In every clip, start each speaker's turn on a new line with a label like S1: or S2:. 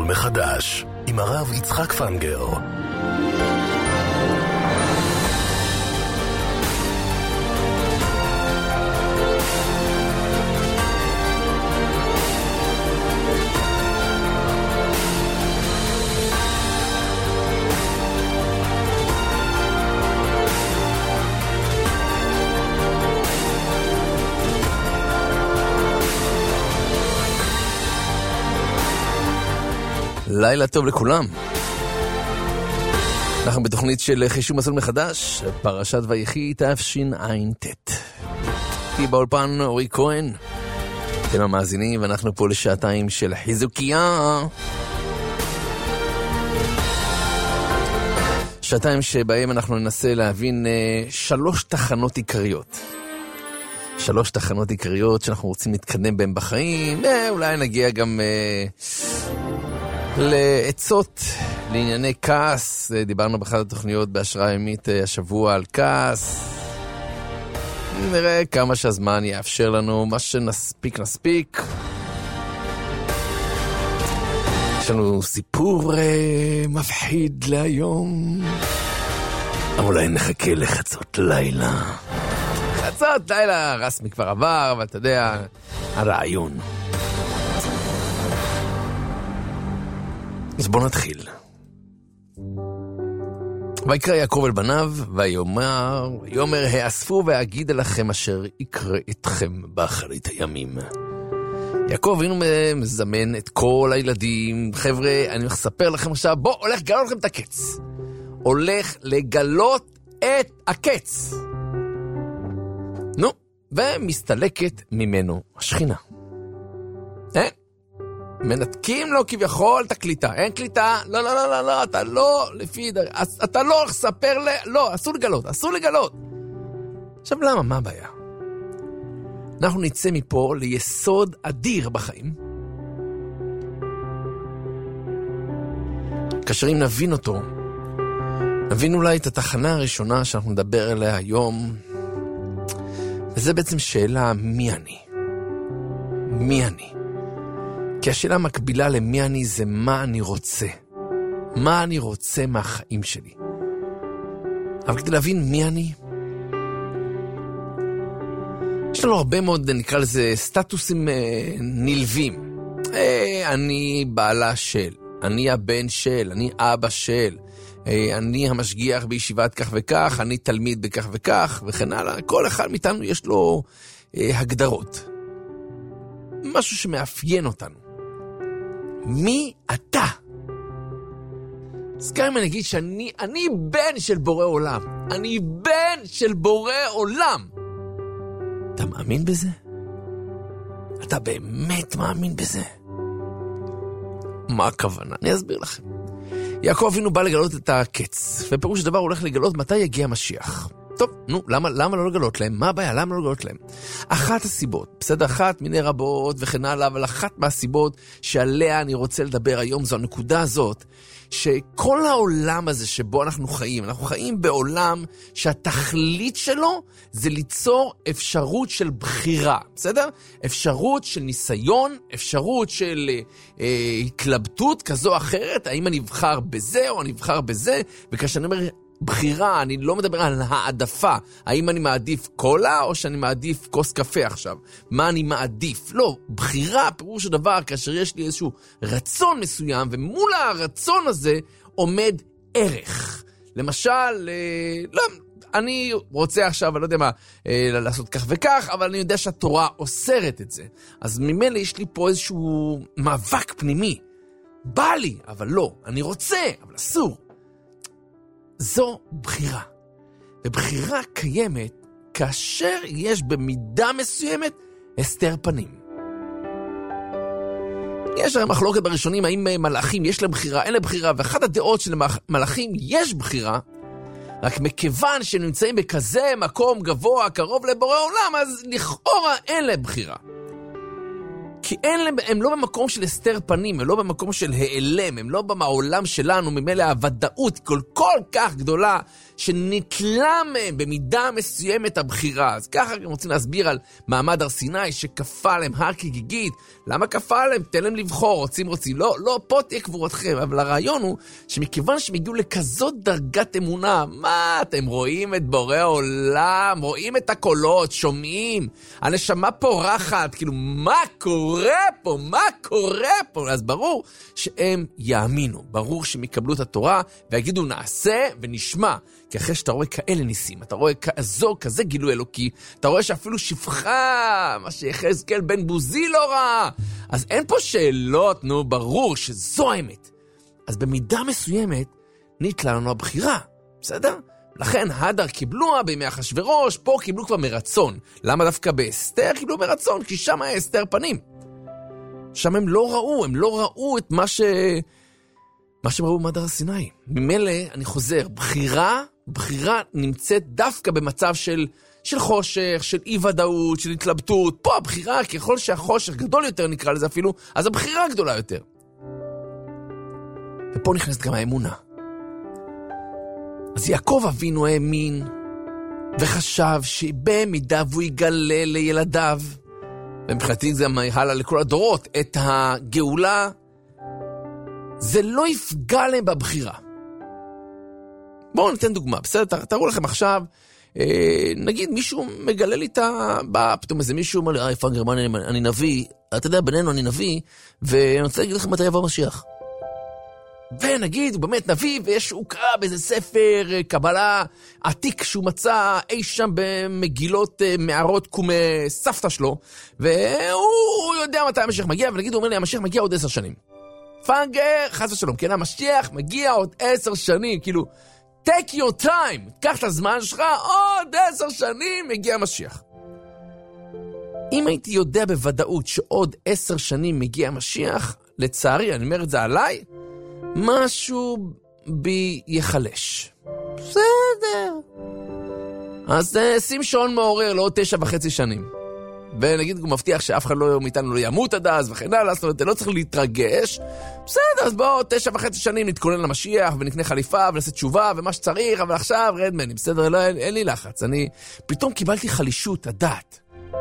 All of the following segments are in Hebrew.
S1: מסלול מחדש עם הרב יצחק פנגר.
S2: לילה טוב לכולם. אנחנו בתוכנית של חישוב מסלול מחדש, פרשת ויחי תשע"ט. איתי באולפן אורי כהן. אתם המאזינים, ואנחנו פה לשעתיים של חיזוקיה. שעתיים שבהם אנחנו ננסה להבין 3 תחנות עיקריות. 3 תחנות עיקריות שאנחנו רוצים להתקדם בהם בחיים. אולי נגיע גם לעצות לענייני כעס. דיברנו באחת התוכניות בהשראה ימית השבוע על כעס. נראה כמה שהזמן יאפשר לנו, מה שנספיק נספיק. יש לנו סיפור מפחיד להיום, אבל אולי נחכה לחצות לילה. חצות לילה רסמי כבר עבר, אבל אתה יודע, הרעיון. אז בוא נתחיל. ויקרא יעקב אל בניו, ויאמר האספו ואגיד לכם אשר יקרא אתכם באחרית הימים. יעקב אבינו מזמן את כל הילדים. חבר'ה, אני מספר לכם עכשיו, הולך לגלות לכם את הקץ. הולך לגלות את הקץ. נו, ומסתלקת ממנו השכינה. מנתקים לו כביכול את הקליטה. אין קליטה, לא, אתה לא, אתה לא ספר לא, אסור לגלות. עכשיו למה, מה הבעיה? אנחנו נצא מפה ליסוד אדיר בחיים. כאשר אם נבין אותו, נבין אולי את התחנה הראשונה שאנחנו נדבר עליה היום, וזה בעצם שאלה מי אני. מי אני? כי השאלה המקבילה למי אני זה מה אני רוצה. מה אני רוצה מהחיים שלי. אבל כדי להבין מי אני, יש לנו הרבה מאוד, נקרא לזה, סטטוסים נלווים. אני בעלה של, אני הבן של, אני אבא של, אני המשגיח בישיבת כך וכך, אני תלמיד בכך וכך, וכן הלאה. כל אחד מאיתנו יש לו הגדרות. משהו שמאפיין אותנו. מי אתה? אז גם אם אני אגיד שאני בן של בורא עולם. אני בן של בורא עולם. אתה מאמין בזה? אתה באמת מאמין בזה? מה הכוונה? אני אסביר לכם. יעקב אבינו בא לגלות את הקץ, ופירוש הדבר הולך לגלות מתי יגיע משיח. טוב, נו, למה לא לגלות להם? מה הבעיה? למה לא לגלות להם? אחת הסיבות, בסדר, אחת מיני רבות וכן הלאה, אבל אחת מהסיבות שעליה אני רוצה לדבר היום זו הנקודה הזאת, שכל העולם הזה שבו אנחנו חיים בעולם שהתכלית שלו זה ליצור אפשרות של בחירה, בסדר? אפשרות של ניסיון, אפשרות של התלבטות כזו או אחרת, האם אני אבחר בזה או אני אבחר בזה, וכאשר אני אומר בחירה, אני לא מדבר על העדפה, האם אני מעדיף קולה או שאני מעדיף כוס קפה עכשיו, מה אני מעדיף? לא, בחירה פירוש הדבר כאשר יש לי איזשהו רצון מסוים, ומול הרצון הזה עומד ערך. למשל, לא, אני רוצה עכשיו, אני לא יודע מה, לעשות כך וכך, אבל אני יודע שהתורה אוסרת את זה. אז ממילא יש לי פה איזשהו מאבק פנימי. בא לי, אבל לא. אני רוצה, אבל אסור. זו בחירה. ובחירה קיימת כאשר יש במידה מסוימת הסתר פנים. יש הרי מחלוקת בראשונים האם מלאכים יש להם בחירה, אין להם בחירה, ואחת הדעות של מלאכים יש בחירה, רק מכיוון שנמצאים בכזה מקום גבוה, קרוב לבורא עולם, אז לכאורה אין להם בחירה. כי הם לא במקום של הסתר פנים, הם לא במקום של העלם, הם לא בעולם שלנו, ממילא הוודאות כל כך גדולה, שנתלה מהם במידה מסוימת הבחירה. אז ככה גם רוצים להסביר על מעמד הר סיני, שכפה להם הר כגיגית. למה כפה להם? תן להם לבחור, רוצים. לא, פה תהיה קבורתכם. אבל הרעיון הוא שמכיוון שהם הגיעו לכזאת דרגת אמונה, מה, אתם רואים את בורא העולם, רואים את הקולות, שומעים, הנשמה פורחת, כאילו, מה קורה פה? אז ברור שהם יאמינו, ברור שהם יקבלו את התורה, ויגידו נעשה ונשמע. כי אחרי שאתה רואה כאלה ניסים, אתה רואה כזה גילוי אלוקי, אתה רואה שאפילו שפחה, מה שיחזקאל בן בוזי לא רע. אז אין פה שאלות, ברור שזו האמת. אז במידה מסוימת, נתלה לנו הבחירה, בסדר? לכן הדר קיבלוה בימי אחשוורוש, פה קיבלו כבר מרצון. למה דווקא באסתר קיבלו מרצון? כי שם היה אסתר פנים. שם הם לא ראו את מה שהם ראו במעמד הר סיני. ממילא, אני חוזר, בחירה נמצאת דווקא במצב של חושך, של אי ודאות, של התלבטות. פה הבחירה, ככל שהחושך גדול יותר נקרא לזה אפילו, אז הבחירה גדולה יותר. ופה נכנסת גם האמונה. אז יעקב אבינו האמין, וחשב שבמידה והוא יגלה לילדיו, ומבחינתי זה הלאה לכל הדורות, את הגאולה, זה לא יפגע להם בבחירה. בואו ניתן דוגמה, בסדר? תראו לכם עכשיו, נגיד מישהו מגלה לי פתאום איזה מישהו אומר לי, פנגר, אני נביא, אתה יודע, בינינו אני נביא, ואני רוצה להגיד לכם מתי יבוא המשיח. ונגיד, הוא באמת נביא, הוא קרא באיזה ספר קבלה עתיק שהוא מצא אי שם במגילות מערות קומי סבתא שלו, והוא יודע מתי המשיח מגיע, ונגיד, הוא אומר לי, המשיח מגיע עוד 10 שנים. פנגר, חס ושלום, כן, המשיח מגיע עוד 10 שנים, כאילו, take your time, קח את הזמן שלך, עוד 10 שנים מגיע המשיח. אם הייתי יודע בוודאות שעוד 10 שנים מגיע המשיח, לצערי, אני אומר את זה עליי, משהו בי יחלש. בסדר. אז שים שעון מעורר לעוד 9.5 שנים. ונגיד, הוא מבטיח שאף אחד מאיתנו לא ימות עד אז, וכן הלאה, זאת אומרת, לא צריך להתרגש. בסדר, אז בואו 9.5 שנים נתכונן למשיח, ונקנה חליפה, ונעשה תשובה, ומה שצריך, אבל עכשיו רד מני, בסדר, לא, אין לי לחץ. אני פתאום קיבלתי חלישות, הדעת.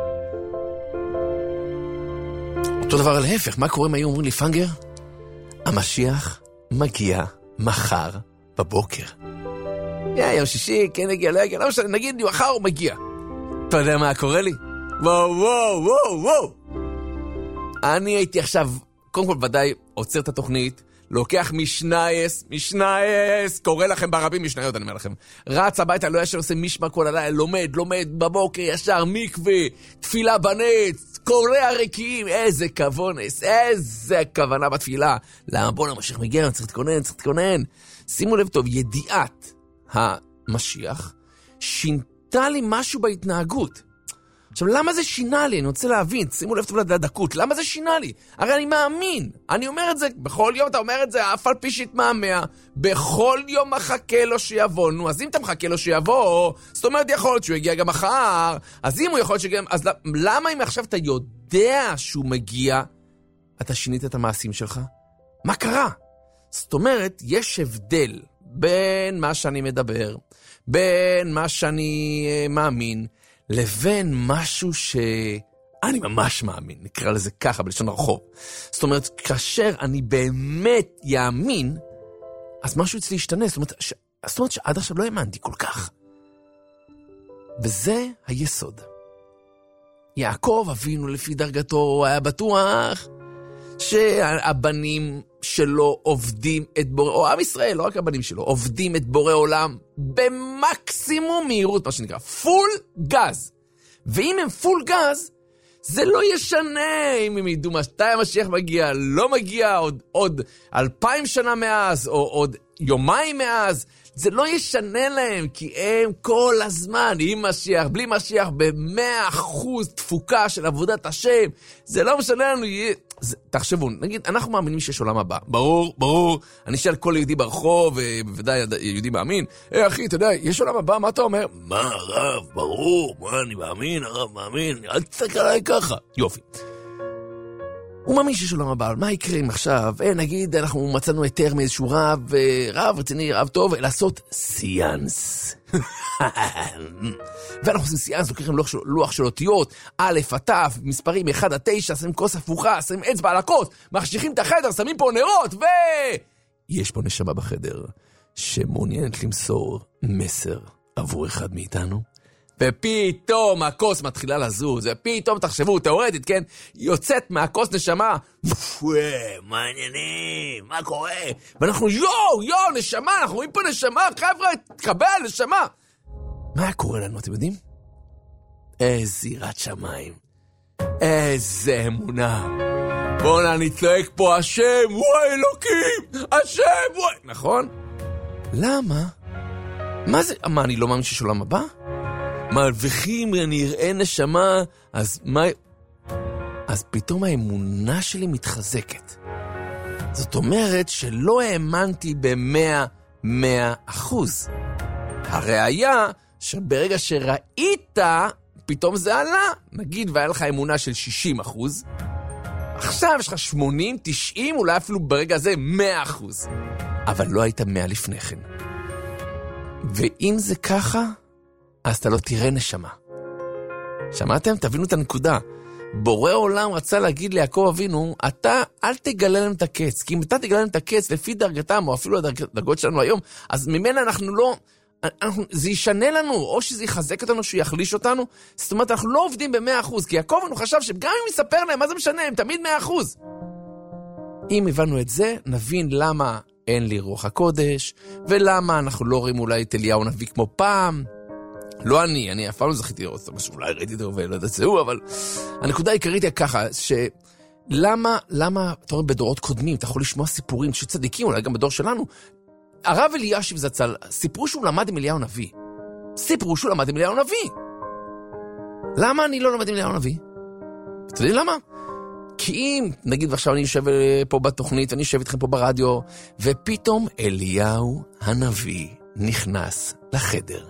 S2: אותו דבר על ההפך, מה קורה אם היו אומרים לי, פנגר? המשיח מגיע מחר בבוקר. יום שישי, כן הגיע, לא הגיע, לא משנה, נגיד, מחר הוא מגיע. אתה יודע מה קורה לי? וואו. אני הייתי עכשיו, קודם כל ודאי עוצר את התוכנית, לוקח משנייס, קורא לכם ברבים משניות, אני אומר לכם. רץ הביתה, לא ישר עושה משמע כל הלילה, לומד בבוקר, ישר מקווה, תפילה בנץ, קורא הרקיעים, איזה כוונס, איזה כוונה בתפילה. למה בוא למשיח מגיע, צריך להתכונן. שימו לב טוב, ידיעת המשיח שינתה לי משהו בהתנהגות. עכשיו, למה זה שינה לי? אני רוצה להבין, שימו לב טוב לדקות, למה זה שינה לי? הרי אני מאמין, אני אומר את זה, בכל יום אתה אומר את זה, אף על פי שהתמהמה, בכל יום מחכה לו שיבוא, נו, אז אם אתה מחכה לו שיבוא, זאת אומרת, יכול להיות שהוא יגיע גם מחר, אז אם הוא יכול להיות שגם, אז למה אם עכשיו אתה יודע שהוא מגיע, אתה שינית את המעשים שלך? מה קרה? זאת אומרת, יש הבדל בין מה שאני מדבר, בין מה שאני מאמין, לבין משהו שאני ממש מאמין, נקרא לזה ככה בלשון הרחוב. זאת אומרת, כאשר אני באמת יאמין, אז משהו אצלי ישתנה. זאת אומרת שעד עכשיו לא האמנתי כל כך. וזה היסוד. יעקב אבינו לפי דרגתו היה בטוח שהבנים שלו עובדים את בורא, או עם ישראל, לא רק הבנים שלו, עובדים את בורא עולם במקסימום מהירות, מה שנקרא, פול גז. ואם הם פול גז, זה לא ישנה אם הם ידעו מתי המשיח מגיע, לא מגיע עוד 2000 שנה מאז, או עוד יומיים מאז, זה לא ישנה להם, כי הם כל הזמן, עם משיח, בלי משיח, ב100% תפוקה של עבודת השם, זה לא משנה לנו, תחשבו, נגיד, אנחנו מאמינים שיש עולם הבא, ברור, אני אשאל כל יהודי ברחוב, ובוודאי יהודי מאמין, אחי, אתה יודע, יש עולם הבא, מה אתה אומר? מה, הרב, ברור, מה, אני מאמין, הרב מאמין, אל תסתכל עליי ככה, יופי. הוא מאמין שיש עולם הבא, מה יקרה אם עכשיו, נגיד אנחנו מצאנו היתר מאיזשהו רב רציני, רב טוב, לעשות סיאנס. ואנחנו עושים סיאנס, לוקחים לוח של אותיות, א', ת', מספרים 1-9, שמים כוס הפוכה, שמים אצבע על הכוס, מחשיכים את החדר, שמים פה נרות, יש פה נשמה בחדר שמעוניינת למסור מסר עבור אחד מאיתנו. ופתאום הכוס מתחילה לזוז, ופתאום תחשבו, תיאורטית, כן? יוצאת מהכוס נשמה, מה העניינים? מה קורה? ואנחנו, יו, נשמה, אנחנו רואים פה נשמה, חבר'ה, תקבל, נשמה. מה היה קורה לנו, אתם יודעים? איזה יראת שמיים, איזה אמונה. בואו נצעק פה, השם, וואי אלוקים, השם, וואי. נכון? למה? מה זה? מה, אני לא מאמין שיש עולם הבא? וכי אני אראה נשמה, אז מה? אז פתאום האמונה שלי מתחזקת. זאת אומרת שלא האמנתי ב100%. הראיה שברגע שראית, פתאום זה עלה. נגיד והיה לך אמונה של 60%, עכשיו יש לך 80, 90, אולי אפילו ברגע הזה 100%. אבל לא היית 100 לפני כן. ואם זה ככה, אז אתה לא תראה נשמה. שמעתם? תבינו את הנקודה. בורא עולם רצה להגיד ליעקב אבינו, אתה אל תגלה להם את הקץ, כי אם אתה תגלה להם את הקץ לפי דרגתם, או אפילו הדרגות שלנו היום, אז ממנה אנחנו לא, זה ישנה לנו, או שזה יחזק אותנו, שיחליש אותנו. זאת אומרת, אנחנו לא עובדים ב100%, כי יעקב אבינו חשב שגם אם יספר להם, מה זה משנה? הם תמיד 100%. אם הבנו את זה, נבין למה אין לי רוח הקודש, ולמה אנחנו לא רואים אולי את אליהו נביא כמו פעם. לא אני אף פעם לא זכיתי לראות אותו, משהו, אולי ראיתי אותו ולא יודעת זהו, אבל הנקודה העיקרית היא ככה, למה, אתה אומר, בדורות קודמים, אתה יכול לשמוע סיפורים שצדיקים, אולי גם בדור שלנו, הרב אלישיב זצ"ל, סיפרו שהוא למד עם אליהו נביא. סיפרו שהוא למד עם אליהו נביא. למה אני לא למד עם אליהו נביא? אתה יודעים למה? כי אם, נגיד, ועכשיו אני יושב פה בתוכנית, אני יושב איתכם פה ברדיו, ופתאום אליהו הנביא נכנס לחדר.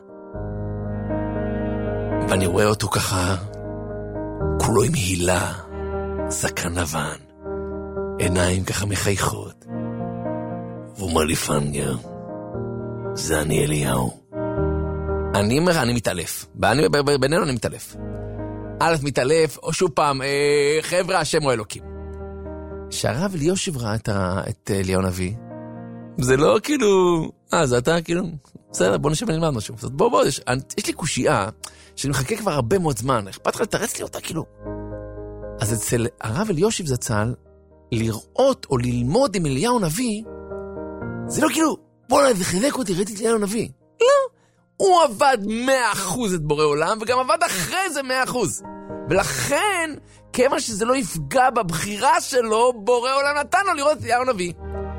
S2: ואני רואה אותו ככה, כולו עם הילה, זקן לבן, עיניים ככה מחייכות. והוא אומר לי, פנגר, זה אני אליהו. אני אומר, אני מתעלף. בינינו אני מתעלף. א' מתעלף, או שוב פעם, חבר'ה, השם הוא אלוקים. שהרב אלישיב ראה את אליהו נביא, זה לא כאילו, זה אתה כאילו, בסדר, בוא נשב ונלמד משהו. בוא, יש לי קושייה, שאני מחכה כבר הרבה מאוד זמן, אכפת לך לתרץ לי אותה כאילו. אז אצל הרב אלישיב זצ"ל, לראות או ללמוד עם אליהו נביא, זה לא כאילו, בוא נחזק אותי, ראיתי את אליהו נביא. לא, הוא עבד 100% את בורא עולם, וגם עבד אחרי זה 100%. ולכן, כמה שזה לא יפגע בבחירה שלו, בורא עולם נתן לו לראות את אליהו נביא.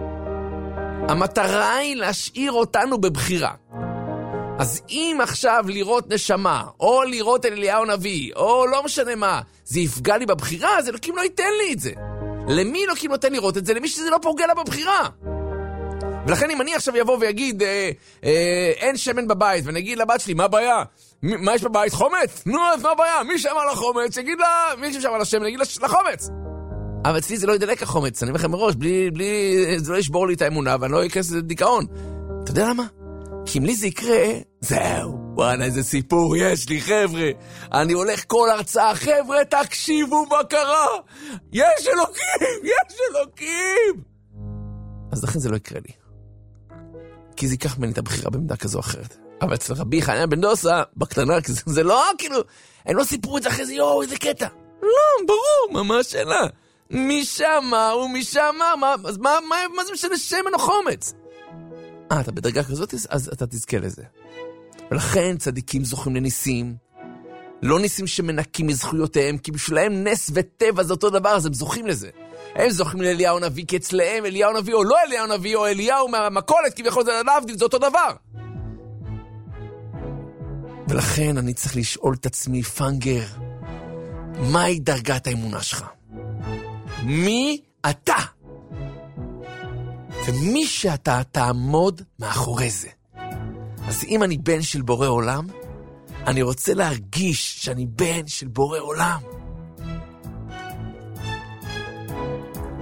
S2: המטרה היא להשאיר אותנו בבחירה. אז אם עכשיו לראות נשמה, או לראות אליהו נביא, או לא משנה מה, זה יפגע לי בבחירה, אז אלוקים לא ייתן לי את זה. למי אלוקים נותן לראות את זה? למי שזה לא פוגע לה בבחירה. ולכן אם אני עכשיו יבוא ויגיד, אין שמן בבית, ונגיד לבת שלי, מה הבעיה? מה יש בבית? חומץ? נו, אז מה הבעיה? מי שמע לחומץ? יגיד לה, מי ששמע לשמן, יגיד לחומץ. אבל אצלי זה לא ידלק החומץ, אני אומר לכם מראש, זה לא ישבור לי את האמונה, ואני לא אכנס לדיכאון. אתה יודע למה? כי אם לי זה יקרה, זהו, וואנה, איזה סיפור יש לי, חבר'ה. אני הולך כל הרצאה, חבר'ה, תקשיבו מה קרה. יש אלוקים, יש אלוקים. אז לכן זה לא יקרה לי. כי זה ייקח ממני את הבחירה במידה כזו או אחרת. אבל אצל רבי חנניה בן דוסה, בקטנה, זה לא כאילו, הם לא סיפרו את זה אחרי זה, איזה קטע. לא, ברור, מה השאלה? מי שאמר ומי שאמר, אז מה זה משנה שמן או חומץ? אתה בדרגה כזאת, אז אתה תזכה לזה. ולכן צדיקים זוכים לניסים, לא ניסים שמנקים מזכויותיהם, כי בשבילהם נס וטבע זה אותו דבר, אז הם זוכים לזה. הם זוכים לאליהו נביא, כי אצלהם אליהו נביא או לא אליהו נביא, או אליהו מהמקולת, כי בכל זה להבדיל, זה אותו דבר. ולכן אני צריך לשאול את עצמי, פנגר, מהי דרגת האמונה שלך? מי אתה? ומי שאתה תעמוד מאחורי זה. אז אם אני בן של בורא עולם, אני רוצה להרגיש שאני בן של בורא עולם.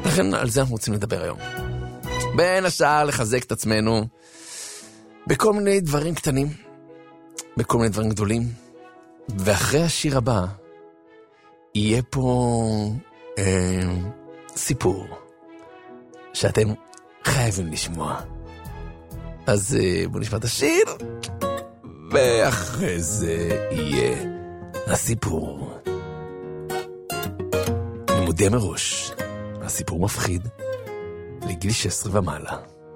S2: לכן על זה אנחנו רוצים לדבר היום. בין השאר לחזק את עצמנו בכל מיני דברים קטנים, בכל מיני דברים גדולים. ואחרי השיר הבא יהיה פה סיפור שאתם חייבים לשמוע. אז בואו נשמע את השיר, ואחרי זה יהיה הסיפור. אני מודיע מראש, הסיפור מפחיד לגיל 16 ומעלה.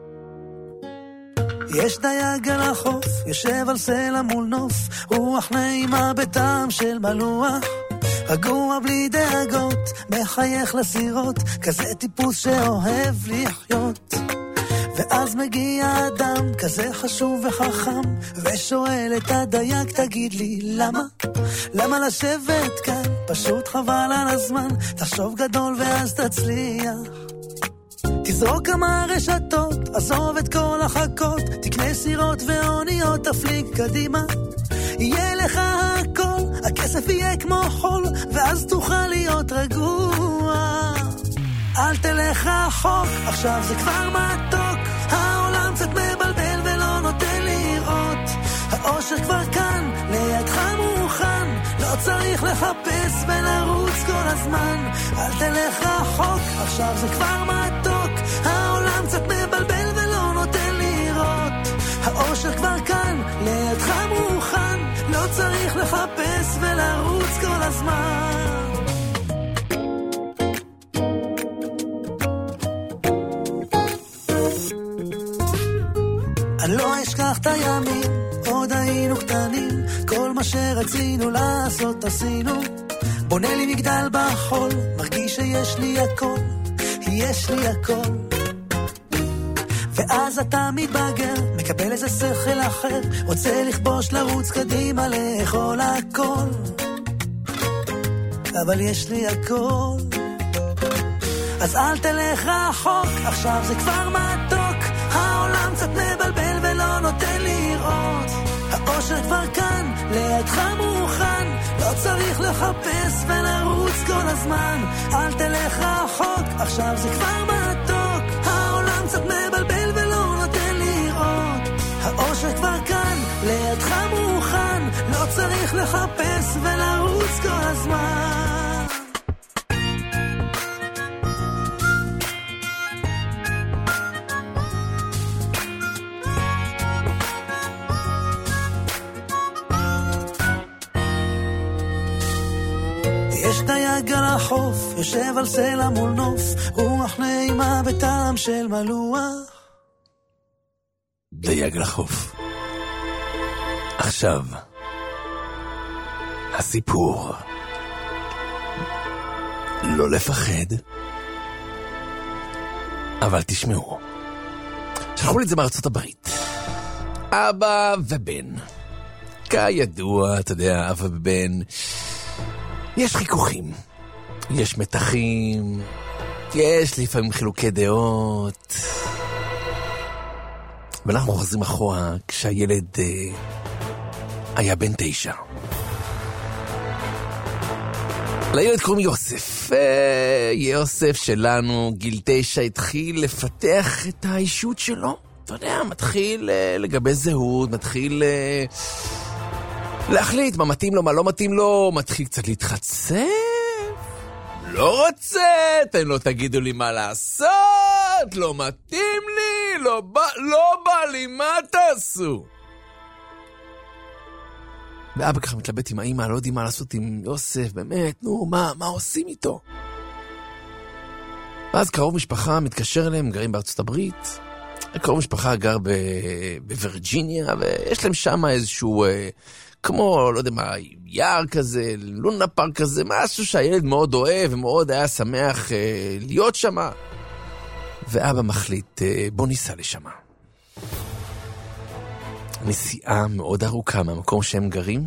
S3: יש דייג על החוף, יושב על סלע מול נוף, רוח נעימה בטעם של מלוח, רגוע בלי דאגות, מחייך לסירות, כזה טיפוס שאוהב לחיות. ואז מגיע אדם כזה חשוב וחכם, ושואל את הדייג, תגיד לי למה? למה לשבת כאן? פשוט חבל על הזמן, תחשוב גדול ואז תצליח. תזרוק כמה רשתות, עזוב את כל החכות, תקנה סירות ואוניות, תפליג קדימה, יהיה לך הכל, הכסף יהיה כמו חול, ואז תוכל להיות רגוע. אל תלך רחוק, עכשיו זה כבר מתוק, העולם קצת מבלבל ולא נותן לראות, האושר כבר כאן, לידך מוכן, לא צריך לחפש ולרוץ כל הזמן. אל תלך רחוק, עכשיו זה כבר מתוק, העולם קצת מבלבל ולא נותן לראות, האושר כבר כאן, לידך מוכן, לא צריך לחפש ולרוץ כל הזמן. אני לא אשכח את הימים, עוד היינו קטנים, כל מה שרצינו לעשות עשינו, בונה לי מגדל בחול, מרגיש שיש לי הכל, יש לי הכל. ואז אתה מתבגר, מקבל איזה שכל אחר, רוצה לכבוש, לרוץ קדימה, לאכול הכל, אבל יש לי הכל. אז אל תלך רחוק, עכשיו זה כבר מתוק, העולם קצת מבלבל ולא נותן לראות, האושר כבר כאן, לידך מוכן, לא צריך לחפש ולרוץ כל הזמן. אל תלך רחוק, עכשיו זה כבר מתוק, העולם קצת מבלבל ולא נותן לראות, האושר כבר כאן, לידך מוכן, לא צריך לחפש ולרוץ כל הזמן. יש דייג על החוף, יושב על סלע מול נוף, רוח נעימה בטעם של מלוח.
S2: דייג על החוף. עכשיו הסיפור. לא לפחד, אבל תשמעו. שלחו לי את זה מארצות הברית. אבא ובן. כידוע, אתה יודע, אבא ובן, יש חיכוכים, יש מתחים, יש לפעמים חילוקי דעות. ואנחנו חוזרים אחורה כשהילד היה בן 9. לילד קוראים יוסף. יוסף שלנו, גיל 9, התחיל לפתח את האישות שלו. אתה יודע, מתחיל לגבי זהות, מתחיל להחליט מה מתאים לו, מה לא מתאים לו, מתחיל קצת להתחצף. לא רוצה, אתם לא תגידו לי מה לעשות, לא מתאים לי, לא בא לי, מה תעשו? ואבא ככה מתלבט עם האמא, לא יודעים מה לעשות עם יוסף, באמת, נו, מה עושים איתו? ואז קרוב משפחה מתקשר אליהם, גרים בארצות הברית, קרוב משפחה גר בווירג'יניה, ויש להם שם איזשהו, כמו, לא יודע מה, יער כזה, לונה פארק כזה, משהו שהילד מאוד אוהב, ומאוד היה שמח להיות שם. ואבא מחליט, בוא ניסע לשם. נסיעה מאוד ארוכה מהמקום שהם גרים,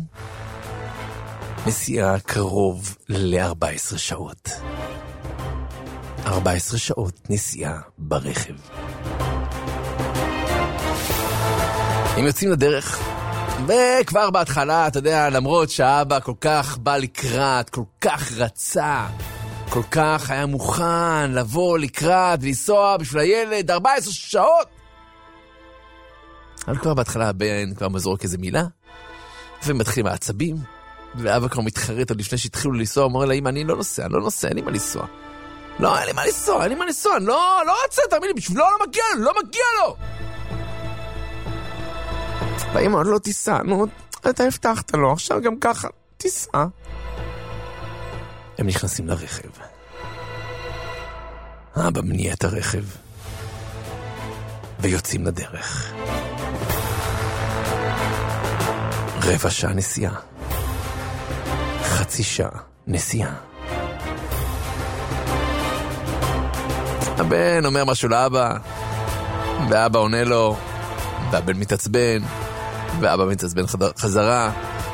S2: נסיעה קרוב ל-14 שעות. 14 שעות נסיעה ברכב. הם יוצאים לדרך, וכבר בהתחלה, אתה יודע, למרות שהאבא כל כך בא לקראת, כל כך רצה, כל כך היה מוכן לבוא לקראת ולנסוע בשביל הילד 14 שעות. אבל כבר בהתחלה הבן כבר מזורק איזה מילה, ומתחיל מהעצבים, ואבא כבר מתחרט עוד לפני שהתחילו לנסוע, אומר לה, אמא, אני לא נוסע, אין לי מה לנסוע. לא, אין לי מה לנסוע, לא רוצה, תאמין לי, בשבילו לא מגיע לו. ואמא, לא תיסע, נו, אתה הבטחת לו, עכשיו גם ככה, תיסע. הם נכנסים לרכב. אבא מניע את הרכב, ויוצאים לדרך. רבע שעה נסיעה. חצי שעה נסיעה. הבן אומר משהו לאבא, ואבא עונה לו, והבן מתעצבן, ואבא מתעצבן חזרה,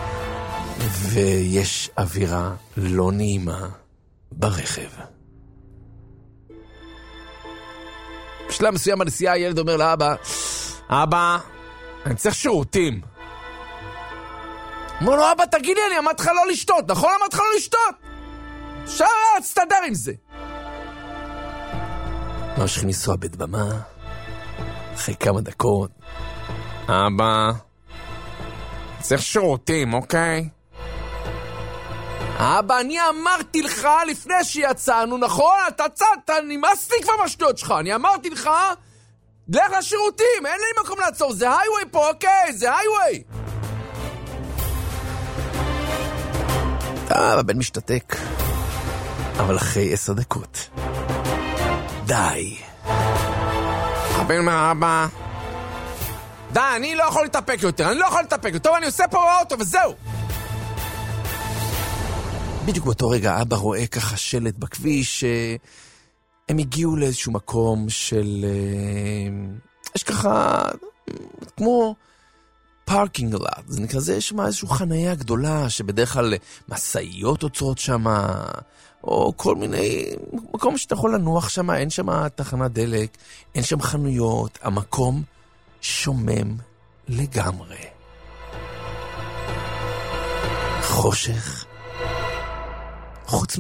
S2: ויש אווירה לא נעימה ברכב. בשלב מסוים בנסיעה הילד אומר לאבא, אבא, אני צריך שירותים. אומר לו, אבא, תגיד לי, אני אמרתי לך לא לשתות, נכון? אמרתי לך לא לשתות. אפשר להצטדר עם זה. ממשיכים לנסוע בדממה, אחרי כמה דקות. אבא, צריך שירותים, אוקיי? אבא, אני אמרתי לך לפני שיצאנו, נכון? אתה נמאס לי כבר מהשטויות שלך. אני אמרתי לך, לך לשירותים, אין לי מקום לעצור, זה הייווי פה, אוקיי? זה הייווי. הבן משתתק, אבל אחרי 10 דקות. די. הבן אומר, אבא, די, אני לא יכול להתאפק יותר, טוב, אני עושה פה באוטו וזהו. בדיוק באותו רגע אבא רואה ככה שלט בכביש, הם הגיעו לאיזשהו מקום של, יש ככה כמו פארקינג לט, זה נקרא, זה יש איזשהו חנייה גדולה שבדרך כלל מסעיות עוצרות שם, או כל מיני מקום שאתה יכול לנוח שם, אין שם תחנת דלק, אין שם חנויות, המקום שומם לגמרי. חושך, חוץ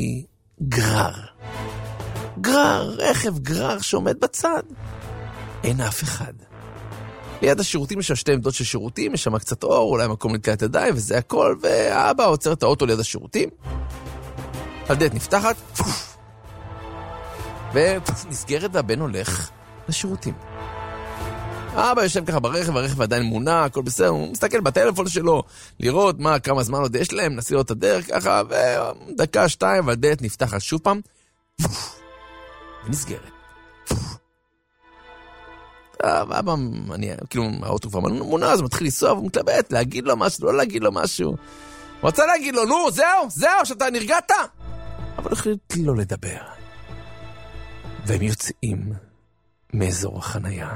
S2: רכב גרר שעומד בצד. אין אף אחד. ליד השירותים יש 2 עמדות של שירותים, יש שם קצת אור, אולי מקום לתקע את הידיים, וזה הכל, והאבא עוצר את האוטו ליד השירותים. הדלת נפתחת, ונסגרת והבן הולך לשירותים. האבא יושב ככה ברכב, הרכב עדיין מונע, הכל בסדר, הוא מסתכל בטלפון שלו, לראות כמה זמן עוד יש להם, נסיר לו את הדרך ככה, ודקה 2, והדלת נפתחת שוב פעם, ונסגרת. ואבא, כאילו, האוטו כבר מונע, אז הוא מתחיל לנסוע, והוא מתלבט, להגיד לו משהו, לא להגיד לו משהו. הוא רוצה להגיד לו, נו, זהו, שאתה נרגעת? אבל הוא החליט לא לדבר. והם יוצאים מאזור החנייה.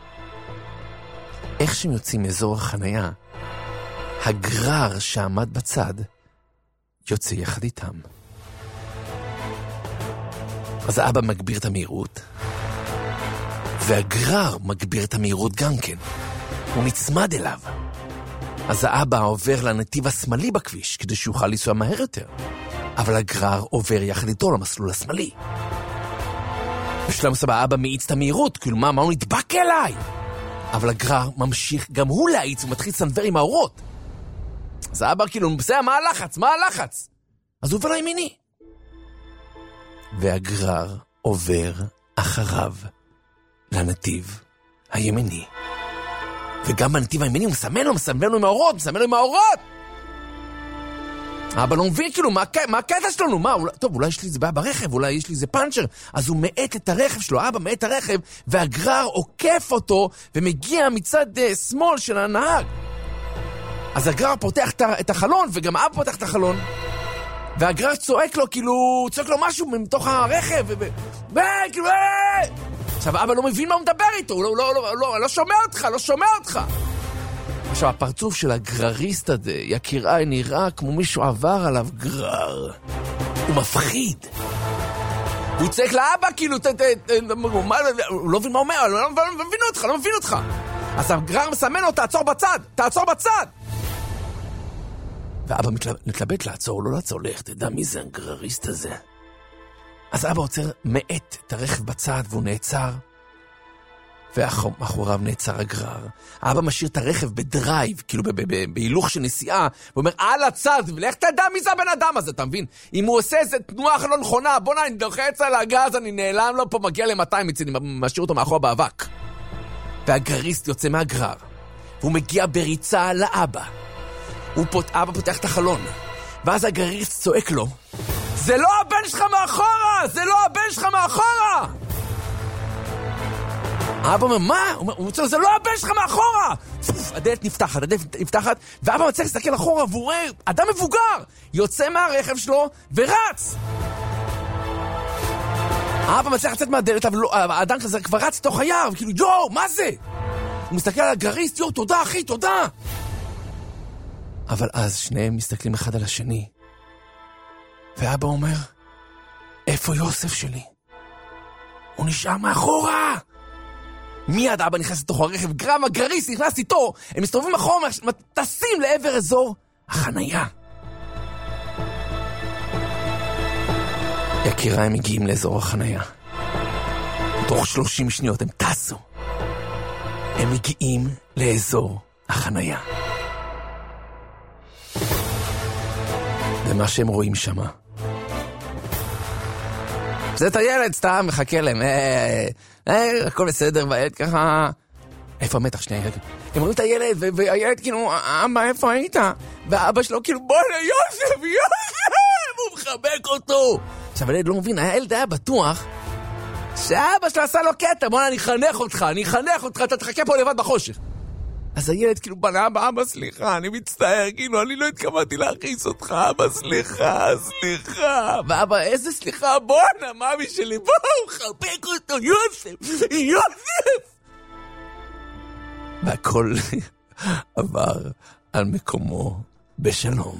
S2: איך שהם יוצאים מאזור החנייה, הגרר שעמד בצד יוצא יחד איתם. אז האבא מגביר את המהירות, והגרר מגביר את המהירות גם כן. הוא נצמד אליו. אז האבא עובר לנתיב השמאלי בכביש, כדי שיוכל לנסוע מהר יותר. אבל הגרר עובר יחד איתו למסלול השמאלי. בשלב מסוים האבא מאיץ את המהירות, כאילו מה הוא נדבק אליי? אבל הגרר ממשיך גם הוא להאיץ, הוא מתחיל לסנבר עם האורות. אז האבא כאילו, בסדר, מה הלחץ? אז הוא עובר לימיני. והגרר עובר אחריו לנתיב הימיני. וגם בנתיב הימיני הוא מסמן לו עם האורות. האבא לא מבין, כאילו, מה הקטע שלנו? טוב, אולי יש לי איזה בעיה ברכב, אולי יש לי איזה פאנצ'ר. אז הוא מאט את הרכב שלו, אבא מאט את הרכב, והגרר עוקף אותו, ומגיע מצד שמאל של הנהג. אז הגרר פותח את החלון, וגם אבא פותח את החלון. והגרר צועק לו משהו מתוך הרכב, כאילו, עכשיו, אבא לא מבין מה הוא מדבר איתו, הוא לא שומע אותך. עכשיו, הפרצוף של הגרריסט הזה, יקיריי, נראה כמו מישהו עבר עליו גרר. הוא מפחיד. הוא צועק לאבא, כאילו, הוא לא מבין מה אומר, לא מבין אותך. אז הגרר מסמן לו, תעצור בצד. ואבא מתלבט לעצור, לא לעצור, לך, תדע מי זה הגרריסט הזה. אז אבא עוצר מעט את הרכב בצד, והוא נעצר, ואחוריו נעצר הגרר. אבא משאיר את הרכב בדרייב, כאילו בהילוך של נסיעה, ואומר, על הצד, ולך תדע מי זה הבן אדם הזה, אתה מבין? אם הוא עושה איזה תנועה לא נכונה, בוא אני דוחץ על הגז, אני נעלם לו פה, מגיע ל-200 מצידי, משאיר אותו מאחור באבק. והגריסט יוצא מהגרר, והוא מגיע בריצה לאבא. אבא פותח את החלון, ואז הגריסט צועק לו, זה לא הבן שלך מאחורה! זה לא הבן שלך מאחורה! אבא אומר, מה? הוא אומר, זה לא הבן שלך מאחורה! הדלת נפתחת, ואבא מצליח להסתכל אחורה, והוא רואה אדם מבוגר, יוצא מהרכב שלו ורץ! אבא מצליח לצאת מהדלת, אבל האדם כזה כבר רץ תוך היער, כאילו, יו, מה זה? הוא מסתכל על הגריסט, יו, תודה אחי, תודה! אבל אז שניהם מסתכלים אחד על השני, ואבא אומר, איפה יוסף שלי? הוא נשאר מאחורה! מיד אבא נכנס לתוך הרכב, גרם הגריס נכנס איתו, הם מסתובבים אחורה, טסים לעבר אזור החנייה. יקירה, הם מגיעים לאזור החנייה. תוך 30 שניות הם טסו. הם מגיעים לאזור החנייה. ומה שהם רואים שמה, זה את הילד סתם מחכה להם, הכל בסדר, והילד ככה, איפה המתח שני הילד? הם רואים את הילד, והילד כאילו, אבא, איפה היית? ואבא שלו כאילו, בוא ליוסף, הוא מחבק אותו. עכשיו הילד לא מבין, הילד היה בטוח, שאבא שלו עשה לו קטע, בוא אני אחנך אותך, אתה תחכה פה לבד בחושך. אז הילד כאילו בנה, אבא, סליחה, אני מצטער, כאילו, אני לא התכוונתי להכניס אותך, אבא, סליחה. ואבא, איזה סליחה, בואנה, מאמי שלי, בוא, חבק אותו, יוסף. והכל עבר על מקומו בשלום.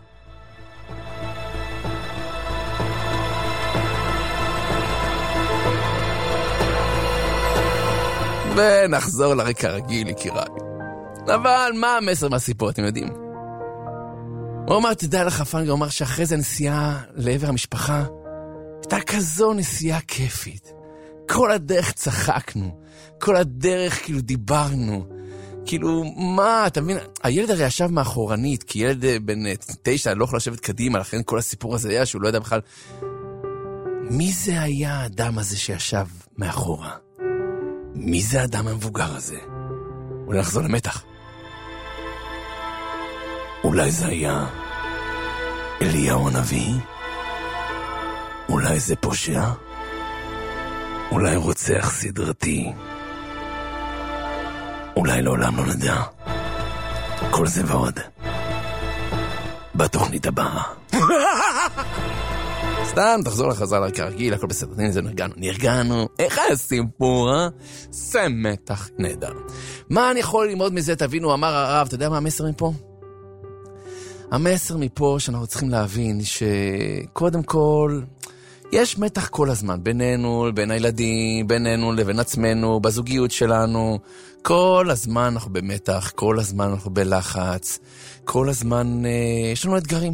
S2: ונחזור לרקע רגיל, יקיריי. אבל מה המסר מהסיפור, אתם יודעים? הוא אמר, תדע לך, פנגר, הוא אמר שאחרי זה נסיעה לעבר המשפחה, הייתה כזו נסיעה כיפית. כל הדרך צחקנו, כל הדרך כאילו דיברנו. כאילו, מה, אתה מבין? הילד הרי ישב מאחורנית, כי ילד בן 9 לא יכול לשבת קדימה, לכן כל הסיפור הזה היה שהוא לא ידע בכלל. מי זה היה האדם הזה שישב מאחורה? מי זה האדם המבוגר הזה? אולי נחזור למתח. אולי זה היה אליהו הנביא? אולי זה פושע? אולי רוצח סדרתי? אולי לעולם לא נדע. כל זה ועוד בתוכנית הבאה. סתם, תחזור לחזרה לכרגיל, הכל בסדר, הנה זה נרגענו. איך הסיפור, זה מתח נהדר. מה אני יכול ללמוד מזה? תבינו, אמר הרב, אתה יודע מה המסר מפה? המסר מפה שאנחנו צריכים להבין שקודם כל, יש מתח כל הזמן, בינינו, בין הילדים, בינינו לבין עצמנו, בזוגיות שלנו. כל הזמן אנחנו במתח, כל הזמן אנחנו בלחץ, כל הזמן יש לנו אתגרים.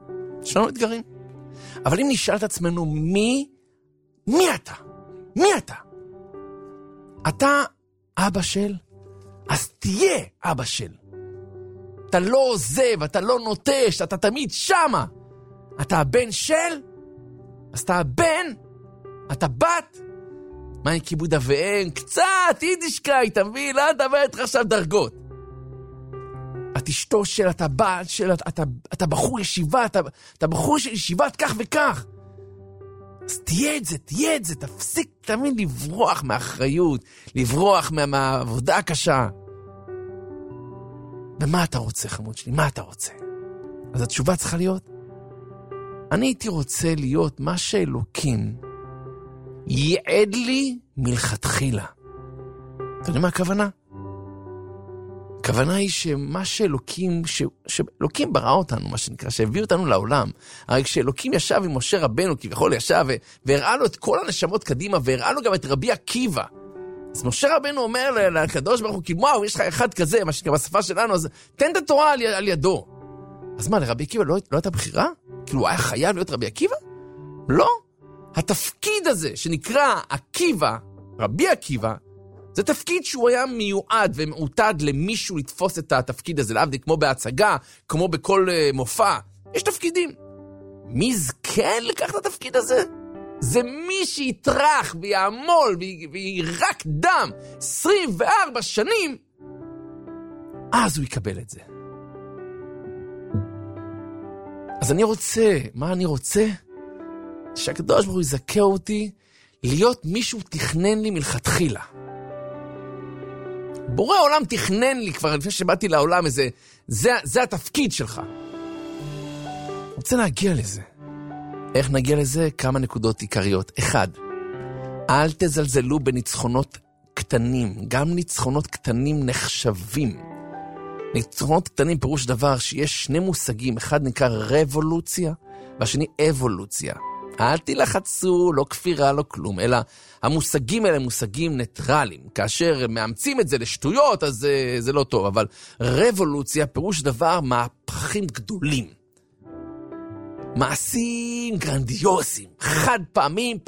S2: אבל אם נשאל את עצמנו, מי אתה? מי אתה? אתה אבא של? אז תהיה אבא של. אתה לא עוזב, אתה לא נוטש, אתה תמיד שמה. אתה הבן של? אז אתה הבן? אתה בת? מה עם כיבוד אביהם? קצת יידישקאי, אתה מבין? לא אדבר איתך עכשיו דרגות. את אשתו של, אתה בעל של, אתה בחור ישיבה, אתה בחור של ישיבת כך וכך. אז תהיה את זה, תפסיק תמיד לברוח מאחריות, לברוח מהעבודה הקשה. ומה אתה רוצה, חמוד שלי? מה אתה רוצה? אז התשובה צריכה להיות, אני הייתי רוצה להיות מה שאלוקים ייעד לי מלכתחילה. אתה יודע מה הכוונה? הכוונה היא שמה שאלוקים ברא אותנו, מה שנקרא, שהביא אותנו לעולם. הרי כשאלוקים ישב עם משה רבנו, כביכול ישב, והראה לו את כל הנשמות קדימה, והראה לו גם את רבי עקיבא. אז משה רבנו אומר לקדוש ברוך הוא, כי וואו, יש לך אחד כזה, מה שנקרא בשפה שלנו, אז תן את התורה על ידו. אז מה, לרבי עקיבא לא הייתה בחירה? כאילו, הוא היה חייב להיות רבי עקיבא? לא. התפקיד הזה שנקרא עקיבא, רבי עקיבא, זה תפקיד שהוא היה מיועד ומעוטד למישהו לתפוס את התפקיד הזה, להבדיל כמו בהצגה, כמו בכל מופע. יש תפקידים. מי זכן לקח את התפקיד הזה? זה מי שיתרח ויעמול וירק דם 24 שנים, אז הוא יקבל את זה. אז אני רוצה, מה אני רוצה? שהקדוש ברוך הוא יזכה אותי להיות מישהו תכנן לי מלכתחילה. בורא העולם תכנן לי כבר לפני שבאתי לעולם איזה, זה התפקיד שלך. רוצה להגיע לזה. איך נגיע לזה? כמה נקודות עיקריות. 1, אל תזלזלו בניצחונות קטנים. גם ניצחונות קטנים נחשבים. ניצחונות קטנים פירוש דבר שיש שני מושגים. אחד נקרא רבולוציה, והשני אבולוציה. אל תלחצו, לא כפירה, לא כלום, אלא המושגים האלה מושגים ניטרליים. כאשר מאמצים את זה לשטויות, אז זה לא טוב. אבל רבולוציה פירוש דבר מהפכים גדולים. מעשים גרנדיוסיים, חד פעמים,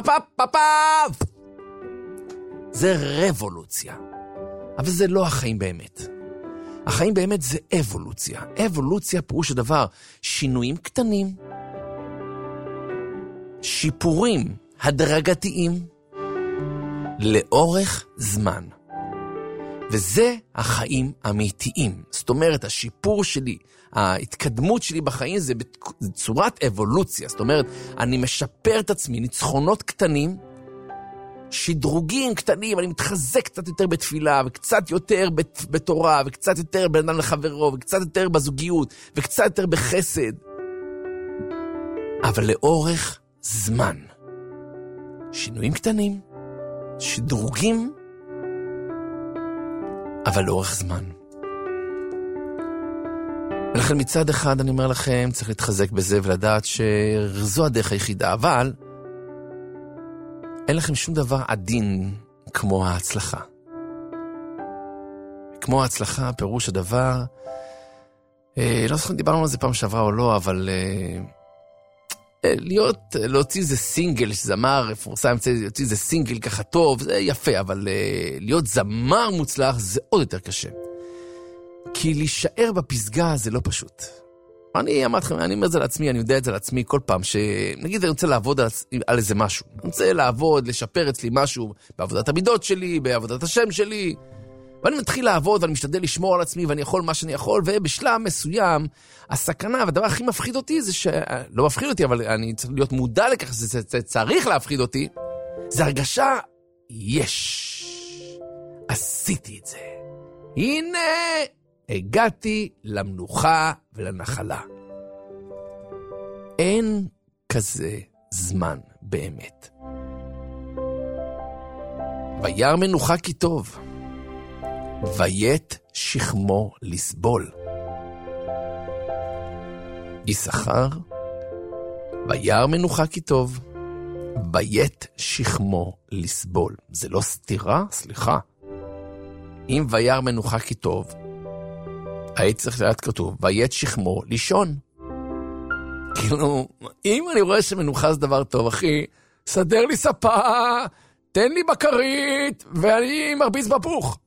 S2: זה רבולוציה. אבל זה לא החיים באמת. החיים באמת זה אבולוציה. אבולוציה פירוש הדבר שינויים קטנים, שיפורים הדרגתיים לאורך זמן. וזה החיים האמיתיים. זאת אומרת, השיפור שלי, ההתקדמות שלי בחיים זה בצורת אבולוציה. זאת אומרת, אני משפר את עצמי, ניצחונות קטנים, שדרוגים קטנים, אני מתחזק קצת יותר בתפילה, וקצת יותר בתורה, וקצת יותר בין אדם לחברו, וקצת יותר בזוגיות, וקצת יותר בחסד. אבל לאורך זמן. שינויים קטנים, שדרוגים, אבל לאורך זמן. ולכן מצד אחד אני אומר לכם, צריך להתחזק בזה ולדעת שזו הדרך היחידה, אבל אין לכם שום דבר עדין כמו ההצלחה. כמו ההצלחה, פירוש הדבר, לא זוכר, דיברנו על זה פעם שעברה או לא, אבל להוציא איזה סינגל, שזמר פורסם, להוציא איזה סינגל ככה טוב, זה יפה, אבל להיות זמר מוצלח זה עוד יותר קשה. כי להישאר בפסגה זה לא פשוט. אני אמרתי לכם, אני אומר את זה לעצמי, אני יודע את זה לעצמי כל פעם, שנגיד אני רוצה לעבוד על איזה משהו. אני רוצה לעבוד, לשפר אצלי משהו בעבודת המידות שלי, בעבודת השם שלי, ואני מתחיל לעבוד ואני משתדל לשמור על עצמי ואני יכול מה שאני יכול, ובשלב מסוים, הסכנה והדבר הכי מפחיד אותי זה לא מפחיד אותי, אבל אני צריך להיות מודע לכך, זה צריך להפחיד אותי, זה הרגשה, עשיתי את זה. הנה, הגעתי למנוחה ולנחלה. אין כזה זמן באמת. וירא מנוחה כי טוב. ויית שכמו לסבול. יששכר, וירא מנוחה כי טוב. ויית שכמו לסבול. זה לא סתירה? סליחה. אם וירא מנוחה כי טוב, היית צריך לדעת כתוב, ויית שכמו לישון. כאילו, אם אני רואה שמנוחה זה דבר טוב, אחי, סדר לי ספה, תן לי בקרית, ואני מרביץ בפוך.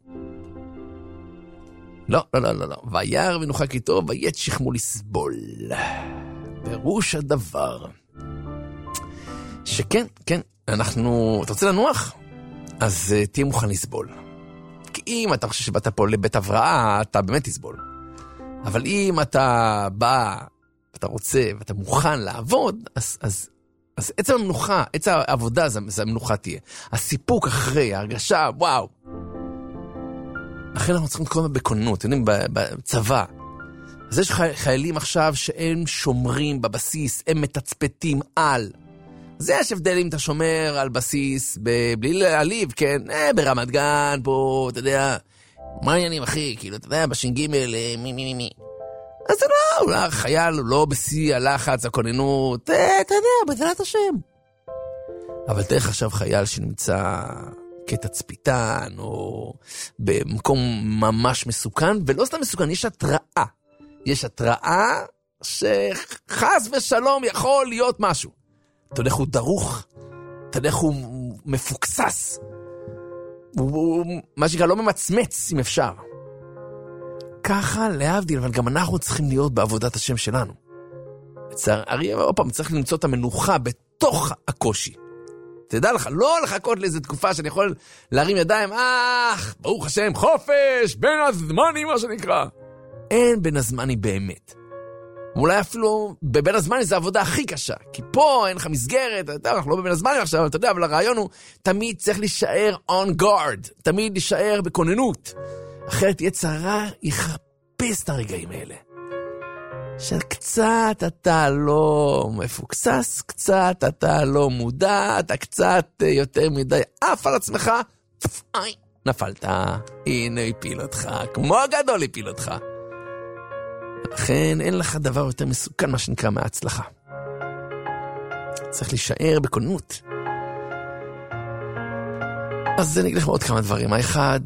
S2: לא. וירא מנוחה כי טוב, ויית שכמו לסבול. פירוש הדבר. שכן, כן, אנחנו, אתה רוצה לנוח? אז תהיה מוכן לסבול. כי אם אתה חושב שבאת פה לבית הבראה, אתה באמת תסבול. אבל אם אתה בא, אתה רוצה, ואתה מוכן לעבוד, אז עצם המנוחה, עצם העבודה, זה המנוחה תהיה. הסיפוק אחרי, ההרגשה, וואו. לכן אנחנו צריכים לקרוא בקונות, אתם יודעים, בצבא. אז יש חיילים עכשיו שהם שומרים בבסיס, הם מתצפתים על. זה יש הבדל אם אתה שומר על בסיס, בלי להעליב, כן? ברמת גן, פה, אתה יודע, מה העניינים, אחי? כאילו, אתה יודע, בש"ג, מי. אז זה לא, חייל לא בשיא הלחץ, הכוננות, אתה יודע, בעזרת השם. אבל תראה עכשיו חייל שנמצא כתצפיתן, או במקום ממש מסוכן, ולא סתם מסוכן, יש התראה. יש התראה שחס ושלום יכול להיות משהו. אתה יודע איך הוא דרוך, אתה יודע איך הוא מפוקסס, הוא מה שנקרא לא ממצמץ אם אפשר. ככה להבדיל, אבל גם אנחנו צריכים להיות בעבודת השם שלנו. הרי עוד פעם צריך למצוא את המנוחה בתוך הקושי. תדע לך, לא לחכות לאיזו תקופה שאני יכול להרים ידיים, ברוך השם, חופש, בין הזמנים מה שנקרא. אין בין הזמנים באמת. אולי אפילו בבין הזמנים זה העבודה הכי קשה, כי פה אין לך מסגרת, אנחנו לא בבין הזמנים עכשיו, אתה יודע, אבל הרעיון הוא, תמיד צריך להישאר on guard, תמיד להישאר בכוננות. אחרת יצרה יחפש את הרגעים האלה. שקצת אתה לא מפוקסס, קצת אתה לא מודע, אתה קצת יותר מדי אף על עצמך, נפלת, הנה הפיל אותך, כמו הגדול הפיל אותך. לכן אין לך דבר יותר מסוכן מה שנקרא מההצלחה. צריך להישאר בכוננות. אז אני אגיד לך עוד כמה דברים. האחד,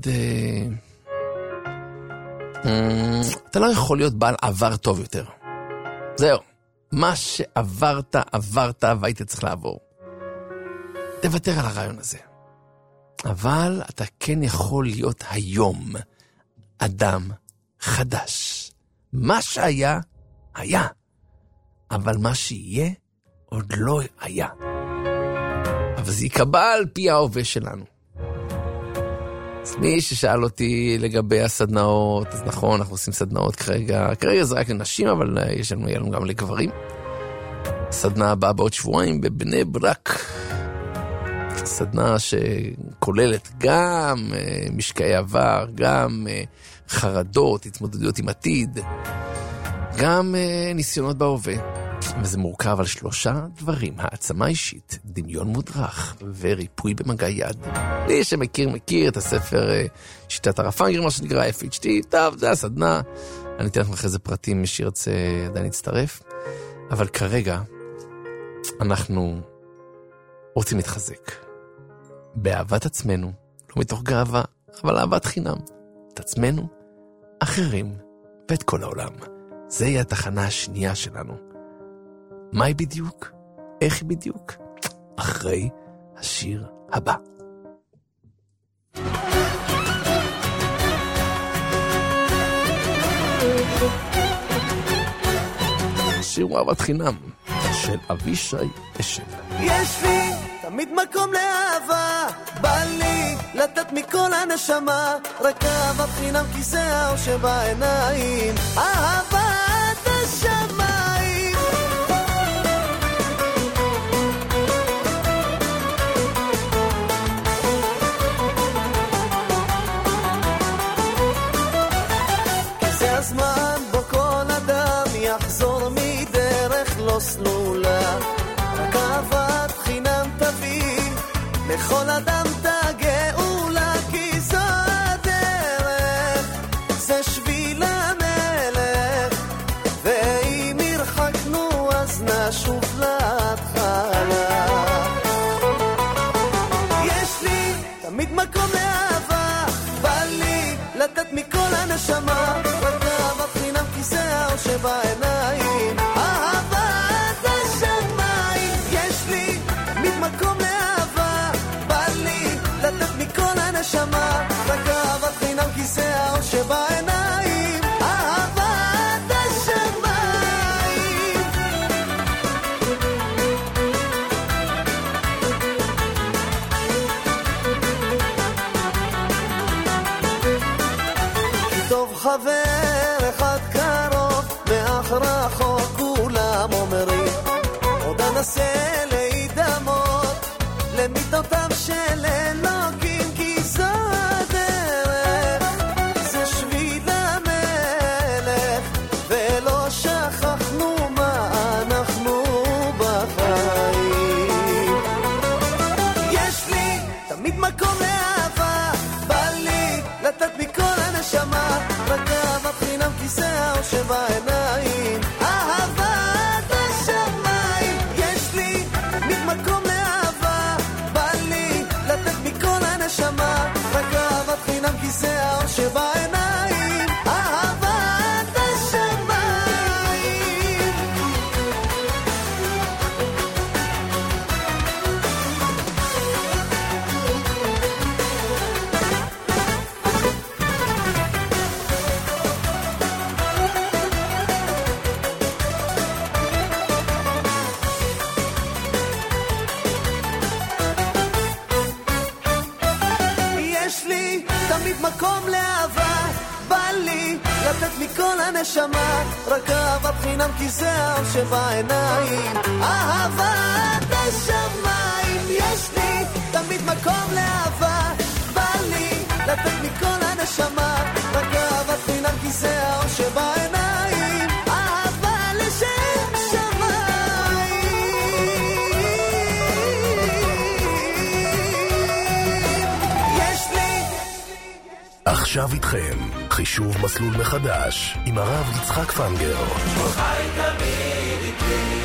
S2: אתה לא יכול להיות בעל עבר טוב יותר. זהו. מה שעברת, עברת והיית צריך לעבור. תוותר על הרעיון הזה. אבל אתה כן יכול להיות היום אדם חדש. מה שהיה, היה. אבל מה שיהיה, עוד לא היה. אבל זה יקבע על פי ההווה שלנו. אז מי ששאל אותי לגבי הסדנאות, אז נכון, אנחנו עושים סדנאות כרגע זה רק לנשים, אבל יהיה לנו גם לגברים. סדנה הבאה בעוד שבועיים בבני ברק. סדנה שכוללת גם משקעי עבר, גם חרדות, התמודדויות עם עתיד, גם ניסיונות בהווה. וזה מורכב על 3 דברים: העצמה אישית, דמיון מודרך וריפוי במגע יד. מי שמכיר את הספר שיטת הרב פנגר, מה שנקרא FHT, טוב, זה הסדנה. אני אתן לכם אחרי זה פרטים, מי שירצה עדיין להצטרף. אבל כרגע אנחנו רוצים להתחזק באהבת עצמנו, לא מתוך גאווה, אבל אהבת חינם. את עצמנו, אחרים ואת כל העולם. זה יהיה התחנה השנייה שלנו. מה היא בדיוק? איך היא בדיוק? אחרי השיר הבא. שיר אהבת חינם של אבישי אשל.
S3: יש לי תמיד מקום לאהבה, בא לי לתת מכל הנשמה, רק אהבת חינם כיסא האור שבעיניים, אהבת השמיים. כי זה הזמן בו כל אדם יחזור מדרך לא סלולה, רק אהבת חינם תביא לכל אדם את הגאולה, כי זו הדרך, זה שביל המלך, ואם ירחקנו אז נשוב להתחלה. יש לי תמיד מקום לאהבה, בא לי לתת מכל הנשמה, רק אהבת חינם כיסא האור שבעיניים, אהבת השמיים. יש לי תמיד מקום לאהבה, בא לי לתת מכל הנשמה, רק אהבת חינם כיסא האור שבעיניים, אהבת השמיים. כי טוב חבר אחד קרוב מאח רחוק, כולם אומרים עוד אנסה להידמות למידותיו של אלוקים, כי זו הדרך, זה שביל המלך, ולא שכחנו מה אנחנו בחיים. יש לי תמיד מקום לאהבה, בא לי לתת מכל הנשמה, רק אהבת חינם כיסא האור שבעיניים, אהבת השמיים. יש לי תמיד מקום לאהבה, בא לי לתת מכל הנשמה, רק אהבת חינם כיסא האור שבעיניים, אהבת השמיים. לתת מכל הנשמה, רק אהבת חינם כי זה האור שבעיניים. אהבת השמיים, יש לי תמיד מקום לאהבה, בא לי לתת מכל הנשמה, רק אהבת חינם כי זה האור שבעיניים. אהבה לשם שמיים. יש לי.
S1: עכשיו איתכם חישוב מסלול מחדש עם הרב יצחק פנגר.
S4: חי תמיד איתי.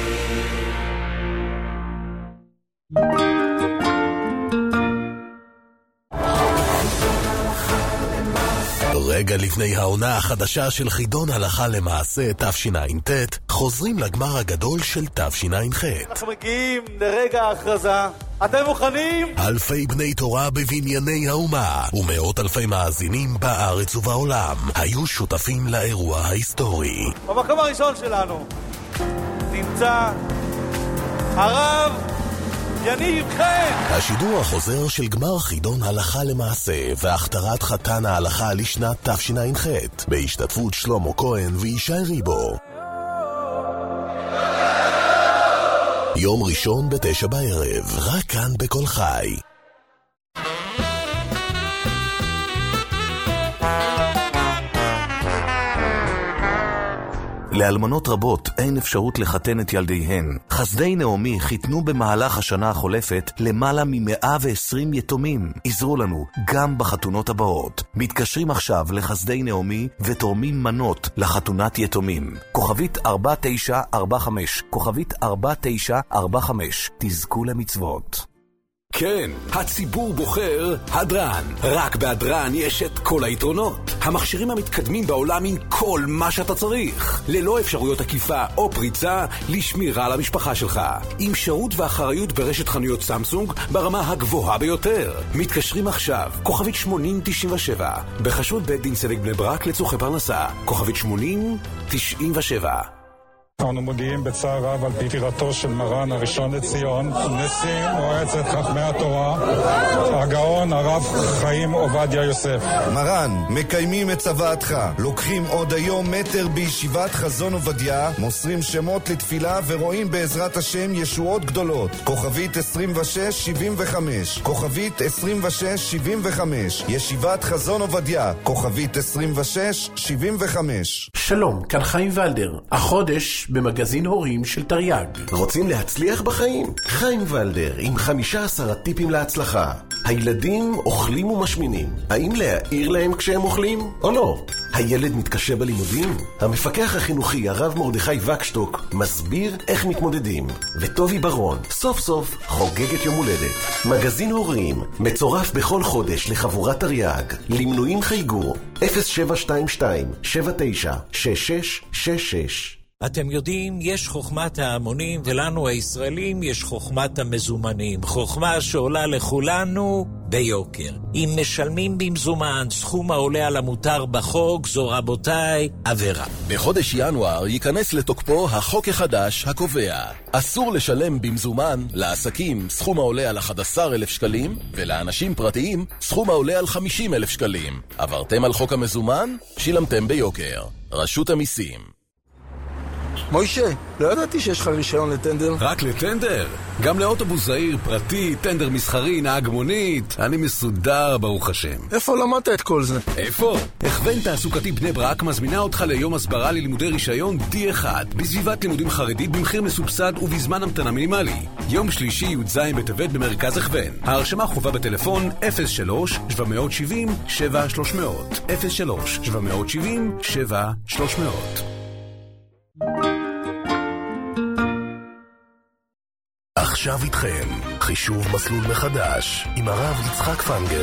S1: רגע לפני העונה החדשה של חידון הלכה למעשה תשע"ט, חוזרים לגמר הגדול של תשע"ח.
S5: אנחנו מגיעים לרגע ההכרזה. אתם מוכנים?
S1: אלפי בני תורה בבנייני האומה ומאות אלפי מאזינים בארץ ובעולם היו שותפים לאירוע ההיסטורי.
S5: במקום הראשון שלנו נמצא הרב יניב חן.
S1: השידור החוזר של גמר חידון הלכה למעשה והכתרת חתן ההלכה לשנת תשע"ח בהשתתפות שלמה כהן וישי ריבו. יום ראשון ב9 בערב, רק כאן בכל חי.
S6: לאלמנות רבות אין אפשרות לחתן את ילדיהן. חסדי נעמי חיתנו במהלך השנה החולפת למעלה מ120 יתומים. עזרו לנו גם בחתונות הבאות. מתקשרים עכשיו לחסדי נעמי ותורמים מנות לחתונת יתומים. כוכבית 4945, כוכבית 4945. תזכו למצוות.
S7: כן, הציבור בוחר הדרן. רק בהדרן יש את כל היתרונות. המכשירים המתקדמים בעולם עם כל מה שאתה צריך. ללא אפשרויות עקיפה או פריצה לשמירה על המשפחה שלך. עם שירות ואחריות ברשת חנויות סמסונג ברמה הגבוהה ביותר. מתקשרים עכשיו, כוכבית 8097. בחשבות בית דין צדק בני ברק לצורכי פרנסה. כוכבית 8097.
S8: אנו מודיעים בצער רב על פטירתו של מרן הראשון לציון, נשיא מועצת חכמי התורה, הגאון הרב חיים עובדיה יוסף.
S9: מרן, מקיימים את צוואתך, לוקחים עוד היום מטר בישיבת חזון עובדיה, מוסרים שמות לתפילה ורואים בעזרת השם ישועות גדולות. כוכבית 2675, כוכבית 2675, ישיבת חזון עובדיה, כוכבית 2675.
S10: שלום, כאן חיים ולדר. החודש במגזין הורים של תרי"ג.
S11: רוצים להצליח בחיים? חיים ולדר עם 15 טיפים להצלחה. הילדים אוכלים ומשמינים. האם להעיר להם כשהם אוכלים או לא? הילד מתקשה בלימודים? המפקח החינוכי הרב מרדכי וקשטוק מסביר איך מתמודדים. וטובי ברון סוף סוף חוגגת יום הולדת. מגזין הורים מצורף בכל חודש לחבורת תרי"ג. למנויים חייגו 0722-796666.
S12: אתם יודעים, יש חוכמת ההמונים, ולנו הישראלים יש חוכמת המזומנים. חוכמה שעולה לכולנו ביוקר. אם משלמים במזומן סכום העולה על המותר בחוק, זו רבותיי עבירה.
S1: בחודש ינואר ייכנס לתוקפו החוק החדש הקובע: אסור לשלם במזומן לעסקים סכום העולה על 11,000 שקלים, ולאנשים פרטיים סכום העולה על 50,000 שקלים. עברתם על חוק המזומן? שילמתם ביוקר. רשות המיסים.
S2: מוישה, לא ידעתי שיש לך רישיון לטנדר.
S7: רק לטנדר? גם לאוטובוס זעיר, פרטי, טנדר מסחרי, נהג מונית. אני מסודר, ברוך השם.
S2: איפה למדת את כל זה?
S7: איפה? הכוון תעסוקתי בני ברק מזמינה אותך ליום הסברה ללימודי רישיון D1 בסביבת לימודים חרדית במחיר מסובסד ובזמן המתנה מינימלי. יום שלישי י"ז בטבת במרכז הכוון. ההרשמה חובה בטלפון 03-770-7300 03-770-7300.
S1: עכשיו איתכם חישוב מסלול מחדש עם הרב יצחק פנגר.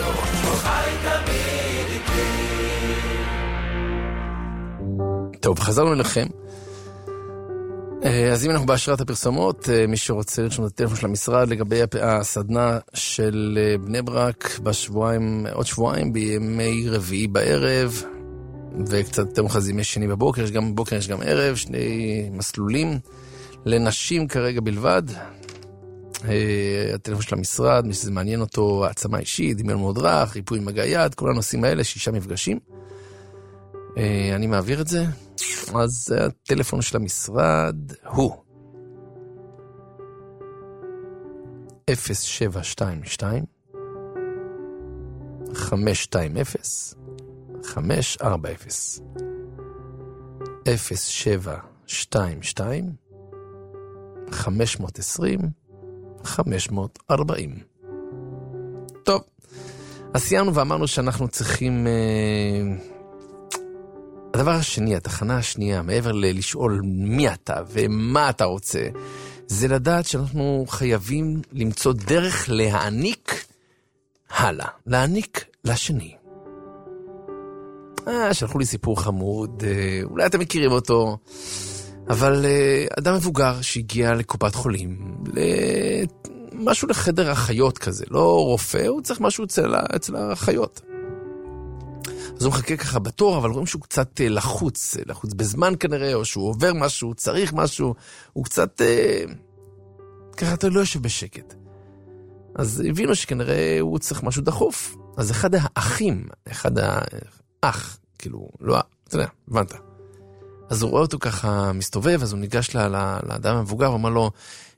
S2: טוב, חזרנו אליכם. אז אם אנחנו בהשראת הפרסומות, מי שרוצה לרשום את הטלפון של המשרד לגבי הסדנה של בני ברק עוד שבועיים בימי רביעי בערב, וקצת יותר מחז ימי שני בבוקר, יש גם בוקר, יש גם ערב, שני מסלולים לנשים כרגע בלבד. הטלפון של המשרד, מי שזה מעניין אותו, העצמה אישית, דמיון מאוד רך, ריפוי מגע יד, כל הנושאים האלה, 6 מפגשים. אני מעביר את זה. אז הטלפון של המשרד הוא 0722 520 540 0722 520 540. טוב, אז סיימנו ואמרנו שאנחנו צריכים... הדבר השני, התחנה השנייה, מעבר לשאול מי אתה ומה אתה רוצה, זה לדעת שאנחנו חייבים למצוא דרך להעניק הלאה, להעניק לשני. שלחו לי סיפור חמוד, אולי אתם מכירים אותו, אבל אדם מבוגר שהגיע לקופת חולים, משהו לחדר החיות כזה, לא רופא, הוא צריך משהו אצל החיות. אז הוא מחכה ככה בתור, אבל רואים שהוא קצת לחוץ בזמן כנראה, או שהוא עובר משהו, צריך משהו, הוא קצת, ככה אתה לא יושב בשקט. אז הבינו שכנראה הוא צריך משהו דחוף. אז אחד האח, כאילו, לא, אתה יודע, הבנת. אז הוא רואה אותו ככה מסתובב, אז הוא ניגש לאדם המבוגר, ואומר לו,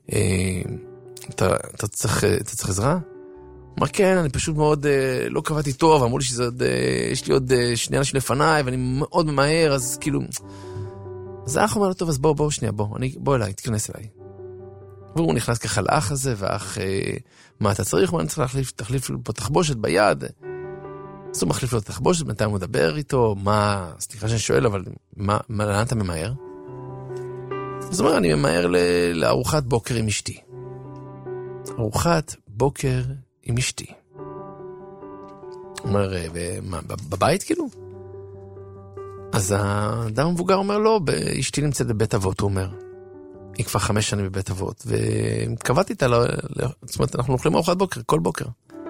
S2: אתה צריך עזרה? הוא אמר, כן, אני פשוט מאוד לא קבעתי טוב, אמרו לי יש לי עוד שני אנשים לפניי, ואני מאוד ממהר, אז כאילו... אז האח אומר לו, טוב, אז בוא שנייה, בוא אליי, תכנס אליי. והוא נכנס ככה לאח הזה, והאח, מה אתה צריך? אני צריך תחליף לו פה תחבושת ביד. אז הוא מחליף לו תחבושת, בינתיים הוא מדבר איתו, סליחה שאני שואל, אבל לאן אתה ממהר? אז הוא אומר, אני ממהר לארוחת בוקר עם אשתי. ארוחת בוקר עם אשתי. הוא אומר, בבית כאילו? אז האדם המבוגר אומר, לא, אשתי נמצאת בבית אבות, הוא אומר. היא כבר 5 שנים בבית אבות, וקבעתי איתה, זאת אומרת, אנחנו אוכלים ארוחת בוקר, כל בוקר.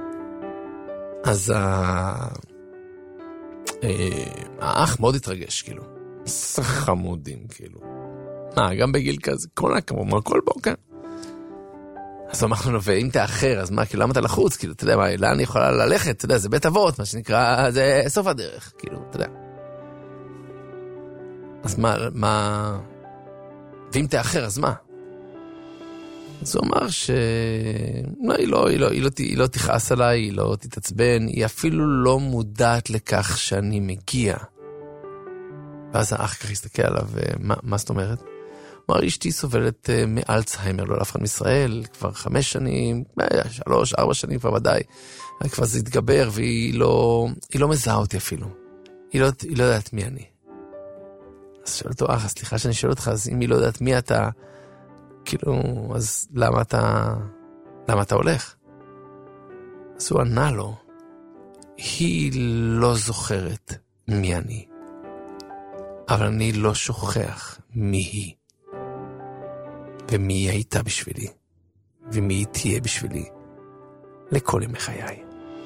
S2: אז האח מאוד התרגש, כאילו. חמודים, כאילו. גם בגיל כזה, כל בוקר. אז אמרנו לו, ואם תאחר, אז מה, כאילו, למה אתה לחוץ? כאילו, אתה יודע, לאן אני יכולה ללכת? אתה יודע, זה בית אבות, מה שנקרא, זה סוף הדרך, כאילו, אתה יודע. אז מה... ואם תאחר, אז מה? אז הוא אמר היא לא תכעס עליי, היא לא תתעצבן, היא אפילו לא מודעת לכך שאני מגיע. ואז האח כך הסתכל עליו, מה זאת אומרת? הוא אמר, אשתי סובלת מאלצהיימר, לא לאף אחד מישראל, כבר 5 שנים, 3-4 שנים כבר ודאי, כבר זה התגבר, והיא לא מזהה אותי אפילו. היא לא יודעת מי אני. אז שואל אותו, סליחה שאני שואל אותך, אז אם היא לא יודעת מי אתה, כאילו, אז למה אתה הולך? אז הוא ענה לו, היא לא זוכרת מי אני, אבל אני לא שוכח מי היא, ומי היא הייתה בשבילי, ומי היא תהיה בשבילי, לכל ימי חיי.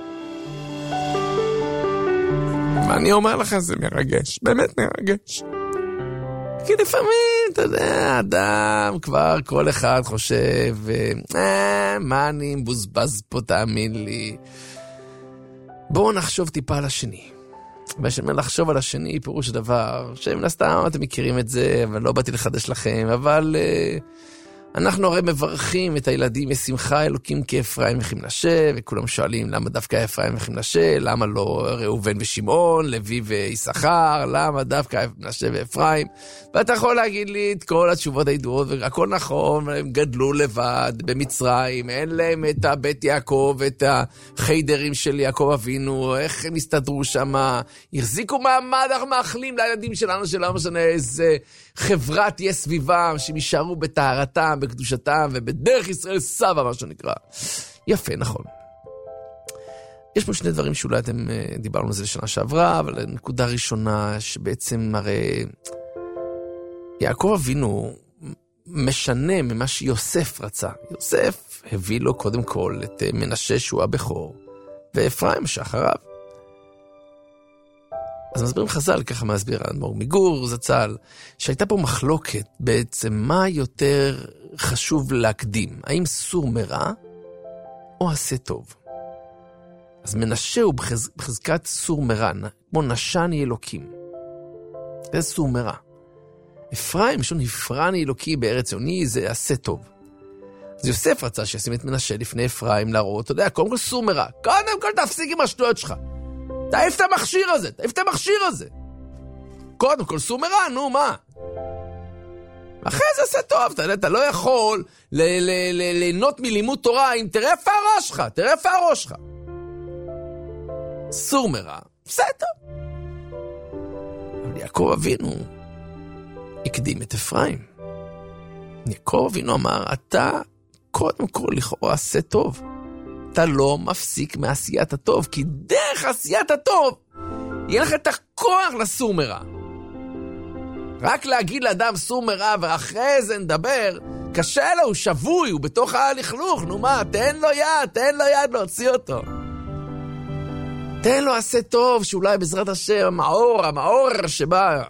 S2: ואני אומר לך, זה מרגש, באמת מרגש. כי לפעמים, אתה יודע, אדם כבר כל אחד חושב, מה אני מבוזבז פה, תאמין לי. בואו נחשוב טיפה על השני. ושאומר לחשוב על השני, פירוש הדבר, שמן הסתם אתם מכירים את זה, אבל לא באתי לחדש לכם, אבל אנחנו הרי מברכים את הילדים משמחה אלוקים כאפרים וכמנשה, וכולם שואלים למה דווקא אפרים וכמנשה, למה לא ראובן ושמעון, לוי ויששכר, למה דווקא מנשה ואפרים, ואתה יכול להגיד לי את כל התשובות הידועות, והכל נכון, הם גדלו לבד במצרים, אין להם את בית יעקב, את החיידרים של יעקב אבינו, איך הם הסתדרו שם, החזיקו מעמד, אנחנו מאחלים לילדים שלנו, שלא משנה איזה חברה תהיה סביבם, שהם יישארו בטהרתם, בקדושתם, ובדרך ישראל סבא, מה שנקרא. יפה, נכון. יש פה 2 דברים שאולי אתם דיברנו על זה לשנה שעברה, אבל הנקודה הראשונה, שבעצם הרי יעקב אבינו משנה ממה שיוסף רצה. יוסף הביא לו קודם כל את מנשה שהוא הבכור, ואפרים שאחריו. אז מסבירים חז"ל, ככה מסביר האדמו"ר מגור זצ"ל, שהייתה פה מחלוקת בעצם מה יותר חשוב להקדים, האם סור מרע או עשה טוב. אז מנשה הוא בחזקת סור מרע, כמו נשני אלוקים. זה סור מרע. אפרים, משון הפרני אלוקי בארץ ציוני, זה עשה טוב. אז יוסף רצה שישים את מנשה לפני אפרים להראות, אתה יודע, קודם כל סור מרע. קודם כל תפסיק עם השטויות שלך. תעיף את המכשיר הזה. קודם כל סור מרע, נו מה? אחרי זה עשה טוב, אתה לא יכול ליהנות מלימוד תורה אם תראה איפה הראש שלך. סור מרע, עשה טוב. אבל יעקב אבינו הקדים את אפרים. יעקב אבינו אמר, אתה קודם כל לכאורה עשה טוב. אתה לא מפסיק מעשיית הטוב, כי דרך עשיית הטוב יהיה לך את הכוח לסור מרע. רק להגיד לאדם סור מרע ואחרי זה נדבר, קשה לו, הוא שבוי, הוא בתוך הלכלוך, נו מה, תן לו יד להוציא אותו. תן לו עשה טוב, שאולי בעזרת השם, המאור שבא.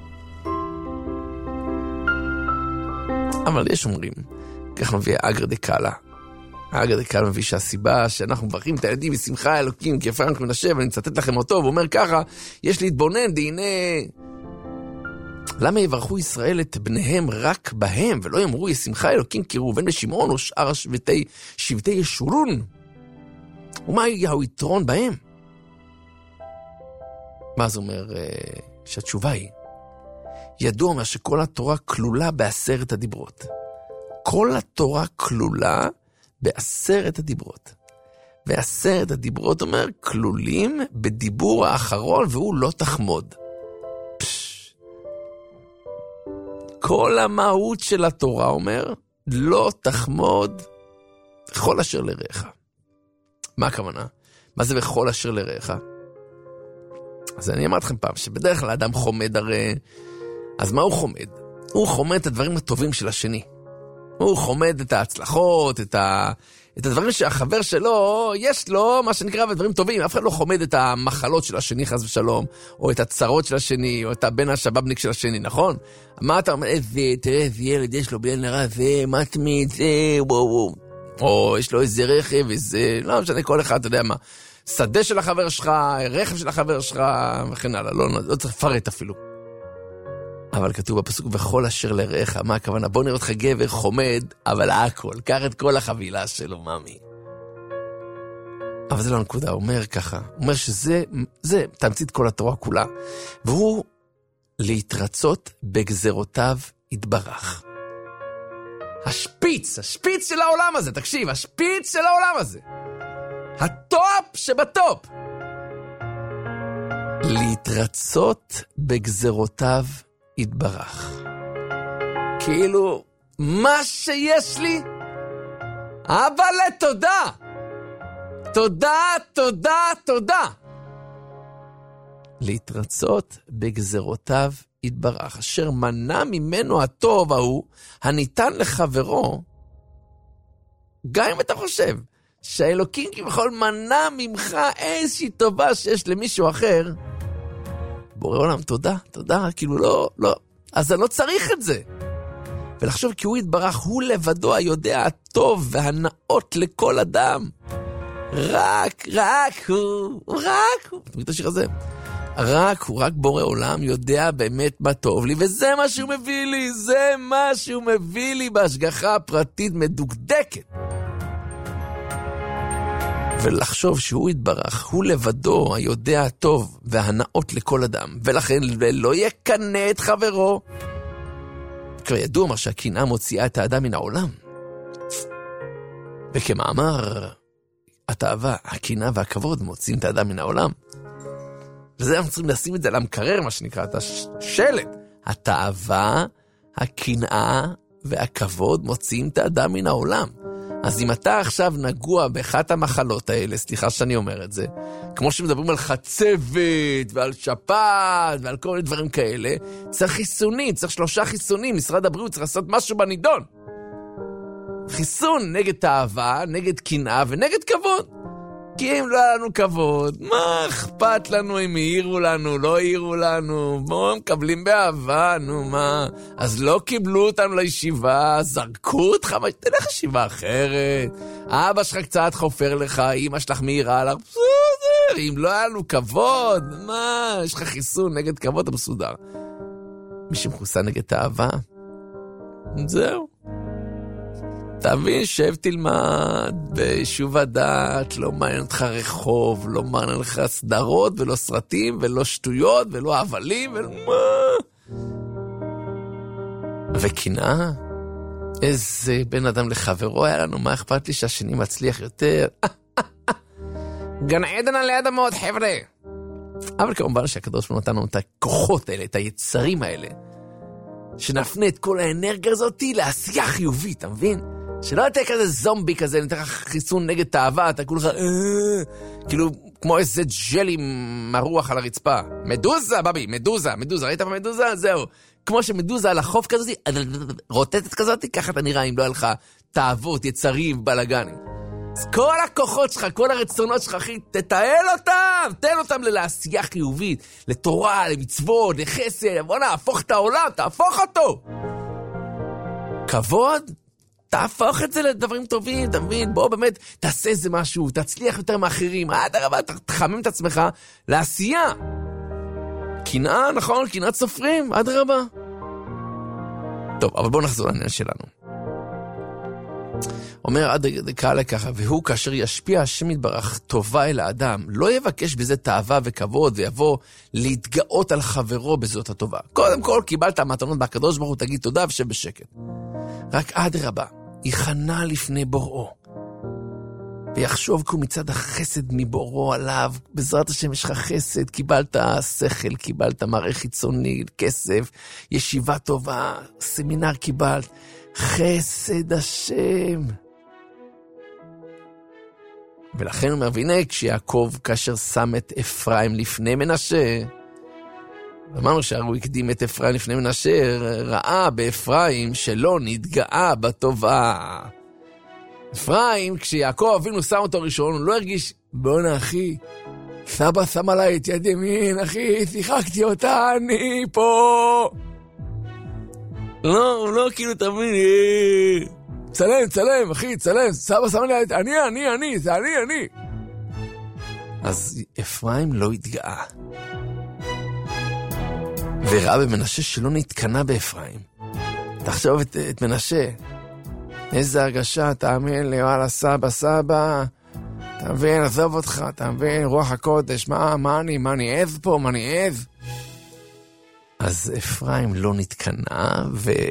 S2: אבל יש אומרים, כך מביא אגר דקאלה. האגר דקאלה מביא שהסיבה שאנחנו מברכים את הילדים בשמחה אלוקים, כי אפרים מנשה, ואני מצטט לכם אותו, ואומר ככה, יש להתבונן, הנה... למה יברכו ישראל את בניהם רק בהם, ולא יאמרו ישמחה אלוקים כי ראובן ושמעון או שאר שבטי ישורון? ומה יהיה יתרון בהם? מה זה אומר? שהתשובה היא, ידוע אומר שכל התורה כלולה ב10 הדיברות. כל התורה כלולה ב10 הדיברות. ו10 הדיברות אומר, כלולים בדיבור האחרון, והוא לא תחמוד. כל המהות של התורה אומר, לא תחמוד בכל אשר לרעך. מה הכוונה? מה זה בכל אשר לרעך? אז אני אמרתי לכם פעם, שבדרך כלל האדם חומד הרי, אז מה הוא חומד? הוא חומד את הדברים הטובים של השני. הוא חומד את ההצלחות, את הדברים שהחבר שלו, יש לו מה שנקרא בדברים טובים. אף אחד לא חומד את המחלות של השני, חס ושלום, או את הצרות של השני, או את הבן השבבניק של השני, נכון? מה אתה אומר? תראה איזה ילד, יש לו בן נראה, זה מתמיד, זה וואו. או יש לו איזה רכב, איזה, לא משנה, כל אחד, אתה יודע מה, שדה של החבר שלך, רכב של החבר שלך, וכן הלאה, לא צריך לפרט אפילו. אבל כתוב בפסוק, וכל אשר לרעך, מה הכוונה? בוא נראה אותך גבר חומד, אבל הכל, קח את כל החבילה שלו, ממי. אבל זה לא הנקודה, הוא אומר ככה, הוא אומר שזה תמצית כל התורה כולה, והוא להתרצות בגזרותיו יתברך. השפיץ של העולם הזה, תקשיב, השפיץ של העולם הזה. הטופ שבטופ. להתרצות בגזרותיו יתברך. כאילו, מה שיש לי, אבל תודה. תודה. להתרצות בגזרותיו יתברך, אשר מנע ממנו הטוב ההוא, הניתן לחברו, גם אם אתה חושב, שהאלוקים כבכל מנע ממך איזושהי טובה שיש למישהו אחר, בורא עולם, תודה, כאילו לא, אז אני לא צריך את זה. ולחשוב כי הוא יתברך, הוא לבדו היודע הטוב והנאות לכל אדם. רק הוא. אתה מבין את השיר הזה? רק בורא עולם יודע באמת מה טוב לי, וזה מה שהוא מביא לי, בהשגחה פרטית מדוקדקת. ולחשוב שהוא יתברך, הוא לבדו היודע הטוב והנאות לכל אדם, ולכן לא יקנה את חברו. כבר ידוע מה שהקנאה מוציאה את האדם מן העולם. וכמאמר התאווה, הקנאה והכבוד מוציאים את האדם מן העולם. וזה אנחנו צריכים לשים את זה על המקרר, מה שנקרא, את השלט. התאווה, הקנאה והכבוד מוציאים את האדם מן העולם. אז אם אתה עכשיו נגוע באחת המחלות האלה, סליחה שאני אומר את זה, כמו שמדברים על חצבת ועל שפעת ועל כל מיני דברים כאלה, צריך חיסונים, צריך 3 חיסונים, משרד הבריאות צריך לעשות משהו בנידון. חיסון נגד תאווה, נגד קנאה ונגד כבוד. כי אם לא היה לנו כבוד, מה אכפת לנו אם העירו לנו, לא העירו לנו, בואו מקבלים באהבה, נו מה, אז לא קיבלו אותנו לישיבה, זרקו אותך, תלך ישיבה אחרת, אבא שלך קצת חופר לך, אמא שלך מהירה לך, בסדר, אם לא היה לנו כבוד, מה, יש לך חיסון נגד כבוד, אתה מסודר. מי שמחוסן נגד תאווה, זהו. תבין, שב תלמד ביישוב הדעת, לא מעניין אותך רחוב, לא מעניין לך סדרות ולא סרטים ולא שטויות ולא הבלים ולא מה. וקנאה, איזה בן אדם לחברו היה לנו, מה אכפת לי שהשני מצליח יותר? גן עדן על יד המות, חבר'ה. אבל כמובן שהקדוש ברוך הוא נתן לנו את הכוחות האלה, את היצרים האלה, שנפנה את כל האנרגיה הזאת לעשייה חיובית, אתה מבין? שלא תהיה כזה זומבי כזה, ניתן לך חיסון נגד תאווה, אתה כולך, כאילו, כמו איזה ג'לי מרוח על הרצפה. מדוזה, בבי, מדוזה, ראית במדוזה? זהו. כמו שמדוזה על החוף כזאת, רוטטת כזאת, ככה אתה נראה אם לא היה לך תאוות, יצרים, בלגנים. אז כל הכוחות שלך, כל הרצונות שלך, אחי, תתעל אותם, תן אותם לעשייה חיובית, לתורה, למצוות, לחסד, בוא נהפוך את העולם, תהפוך אותו. כבוד, תהפוך את זה לדברים טובים, אתה מבין? בוא באמת, תעשה איזה משהו, תצליח יותר מאחרים, עד הרבה, תחמם את עצמך לעשייה. קנאה, נכון? קנאת סופרים, עד הרבה. טוב, אבל בואו נחזור לעניין שלנו. אומר עד דקה לככה, והוא כאשר ישפיע השם יתברך טובה אל האדם, לא יבקש בזה תאווה וכבוד, ויבוא להתגאות על חברו בזאת הטובה. קודם כל, קיבלת המתנות מהקדוש ברוך הוא, תגיד תודה ושב בשקט. רק עד רבה, יכנע לפני בוראו, ויחשוב כי מצד החסד מבוראו עליו, בעזרת השם יש לך חסד, קיבלת שכל, קיבלת מראה חיצוני, כסף, ישיבה טובה, סמינר קיבלת, חסד השם. ולכן הוא מבינה, כשיעקב כאשר שם את אפרים לפני מנשה, אמרנו שהרי הקדים את אפרים לפני מנשה, ראה באפרים שלא נתגאה בטובה. אפרים, כשיעקב אבינו שם אותו ראשון, הוא לא הרגיש, בואנה אחי, סבא שם עליי את יד ימין, אחי, שיחקתי אותה, אני פה. לא, הוא לא כאילו תבין, צלם, אחי, צלם, סבא שם עליי את, אני, זה אני. אז אפרים לא התגאה. וראה במנשה שלא נתקנה באפרים. תחשוב את מנשה. איזה הרגשה, תאמין לי, וואלה, סבא, אתה מבין, עזוב אותך, אתה מבין, רוח הקודש, מה אני עז פה, מה אני עז? אז אפרים לא נתקנה,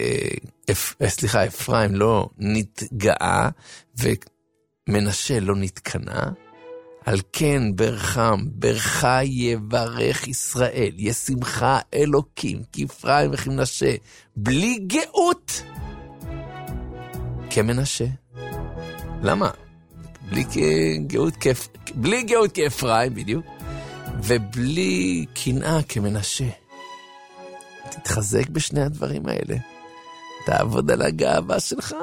S2: אפרים לא נתגאה, ומנשה לא נתקנה, על כן ברכה יברך ישראל, ישמחה אלוקים, כפרים וכמנשה, בלי גאות, כמנשה. למה? בלי גאות כאפרים, בדיוק, ובלי קנאה כמנשה. תתחזק בשני הדברים האלה. תעבוד על הגאווה שלך,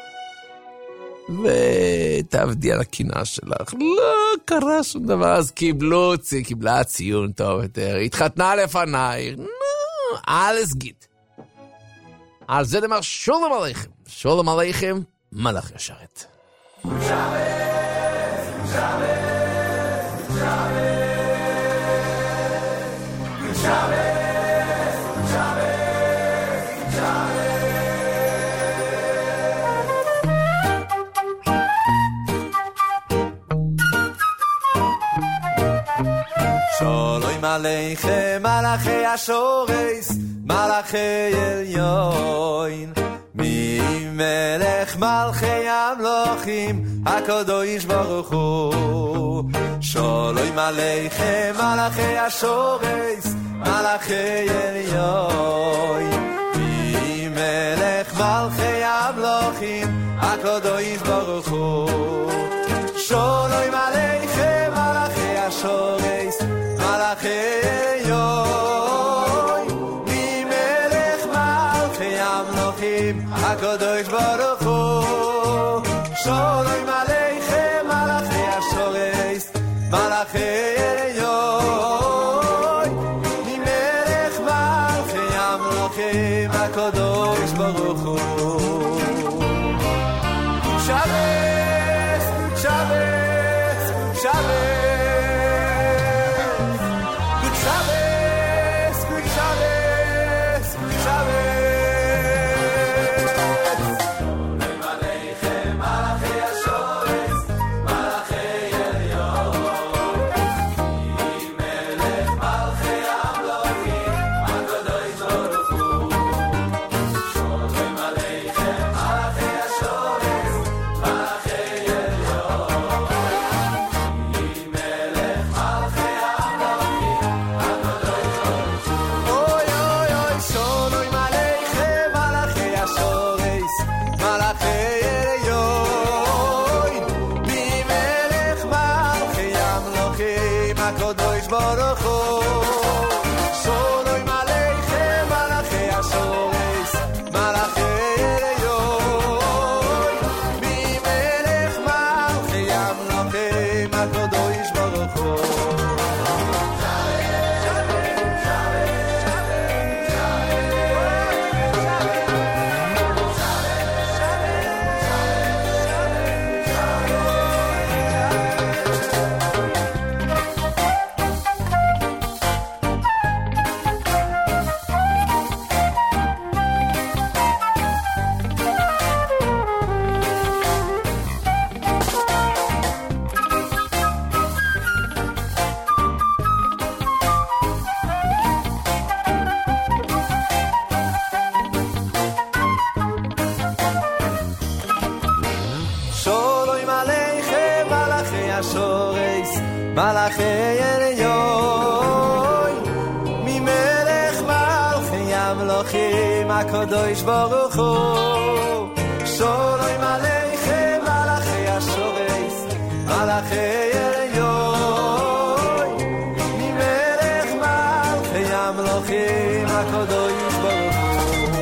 S2: ותעבדי על הקנאה שלך. לא קרה שום דבר, אז קיבלה ציון טוב יותר, התחתנה לפניי. alles geht. על זה נאמר שולם עליכם, מלאך ישרת.
S4: שלום עליכם מלאכי השורס, מלאכי עליון, ממלך מלכי המלוכים, הקדוש ברוך הוא. שלום עליכם מלאכי השורס, מלאכי עליון, ממלך מלכי המלוכים, הקדוש ברוך הוא. שלום עליכם מלאכי השורס, מלאכי עליון, ממלך מלכי המלוכים, הקדוש ברוך הוא. שלום עליכם מלאכי השורס, מלאכי עליון, ממלך מלכי המלוכים, הקדוש ברוך הוא. שבס, שבס, שבס, Shabbos, מלאכי עליון, ממלך מלכי המלוכים הקדוש ברוך הוא. שלום עליכם מלאכי השורש, מלאכי עליון, ממלך מלכי המלוכים הקדוש ברוך הוא.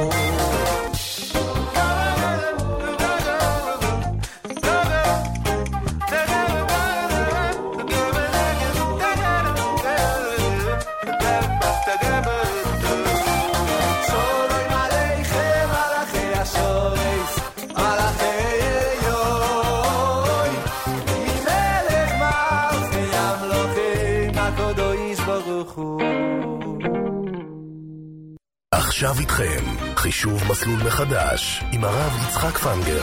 S6: עכשיו איתכם, חישוב מסלול מחדש, עם הרב יצחק פנגר.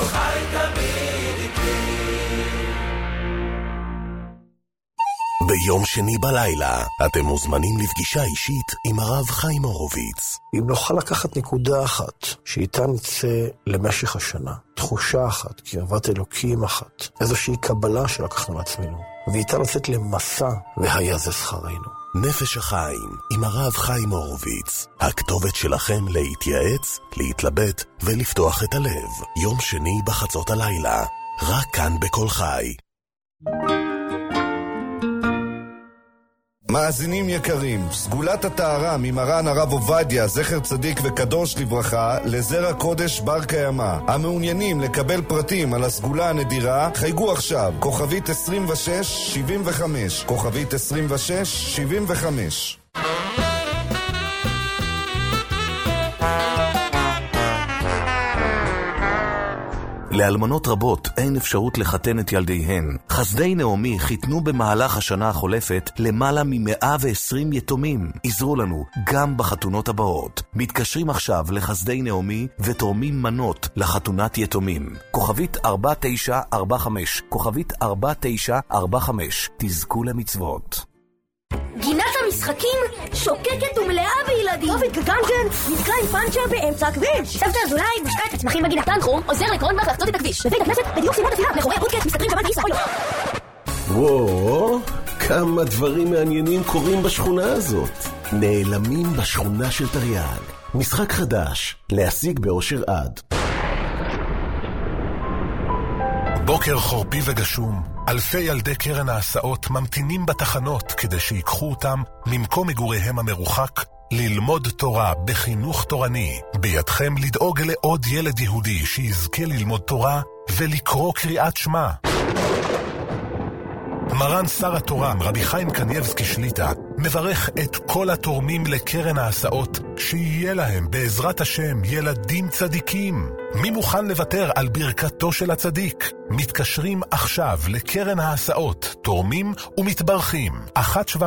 S6: ביום שני בלילה, אתם מוזמנים לפגישה אישית עם הרב חיים הורוביץ.
S13: אם נוכל לקחת נקודה אחת, שאיתה נצא למשך השנה, תחושה אחת, קרבת אלוקים אחת, איזושהי קבלה שלקחנו לעצמנו, ואיתה לצאת למסע, והיה זה שכרנו.
S6: נפש החיים עם הרב חיים הורוביץ, הכתובת שלכם להתייעץ, להתלבט ולפתוח את הלב. יום שני בחצות הלילה, רק כאן בכל חי.
S9: מאזינים יקרים, סגולת הטהרה ממרן הרב עובדיה, זכר צדיק וקדוש לברכה, לזרע קודש בר קיימא. המעוניינים לקבל פרטים על הסגולה הנדירה, חייגו עכשיו, כוכבית 2675, כוכבית 2675.
S6: לאלמנות רבות אין אפשרות לחתן את ילדיהן. חסדי נעמי חיתנו במהלך השנה החולפת למעלה מ-120 יתומים. עזרו לנו גם בחתונות הבאות. מתקשרים עכשיו לחסדי נעמי ותורמים מנות לחתונת יתומים. כוכבית 4945, כוכבית 4945. תזכו למצוות.
S14: גינת המשחקים שוקקת ומלאה בילדים. טוב, התגגנתם, נתקע עם פנצ'ר באמצע הכביש. סבתא אזולאי משקה את הצמחים בגינה. תנחום עוזר לקרונבך לחצות את הכביש. בבית הכנסת בדיוק סימן תפילה מאחורי הפודקאסט מסתתרים שבת וישראל.
S11: וואו, כמה דברים מעניינים קורים בשכונה הזאת. נעלמים בשכונה של תרי"ג. משחק חדש, להשיג באושר עד.
S15: בוקר חורפי וגשום, אלפי ילדי קרן ההסעות ממתינים בתחנות כדי שיקחו אותם ממקום מגוריהם המרוחק ללמוד תורה בחינוך תורני. בידכם לדאוג לעוד ילד יהודי שיזכה ללמוד תורה ולקרוא קריאת שמע. מרן שר התורה, רבי חיים קניבסקי שליטה, מברך את כל התורמים לקרן ההסעות, שיהיה להם בעזרת השם ילדים צדיקים. מי מוכן לוותר על ברכתו של הצדיק? מתקשרים עכשיו לקרן ההסעות, תורמים ומתברכים. 1-700-50-66-22.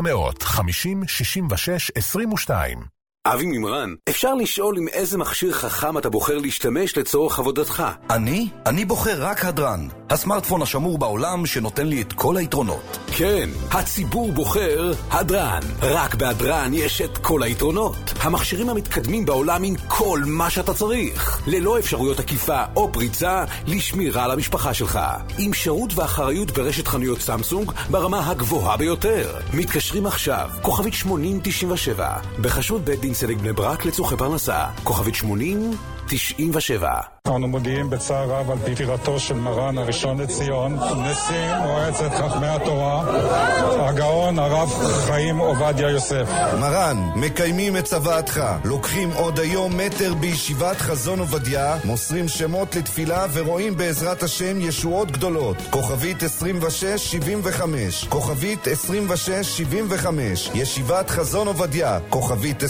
S7: אבי ממרן, אפשר לשאול עם איזה מכשיר חכם אתה בוחר להשתמש לצורך עבודתך?
S16: אני בוחר רק הדרן, הסמארטפון השמור בעולם שנותן לי את כל היתרונות.
S7: כן, הציבור בוחר הדרן. רק בהדרן יש את כל היתרונות. המכשירים המתקדמים בעולם עם כל מה שאתה צריך. ללא אפשרויות עקיפה או פריצה לשמירה על המשפחה שלך. עם שירות ואחריות ברשת חנויות סמסונג ברמה הגבוהה ביותר. מתקשרים עכשיו, כוכבית 8097, בחשוד בית דין צדק בני ברק לצורכי פרנסה, כוכבית 8097.
S8: אנו מודיעים בצער רב על פטירתו של מרן הראשון לציון, נשיא מועצת חכמי התורה, הגאון הרב חיים עובדיה יוסף.
S9: מרן, מקיימים את צוואתך, לוקחים עוד היום מטר בישיבת חזון עובדיה, מוסרים שמות לתפילה ורואים בעזרת השם ישועות גדולות. כוכבית 2675, כוכבית 2675, ישיבת חזון עובדיה, כוכבית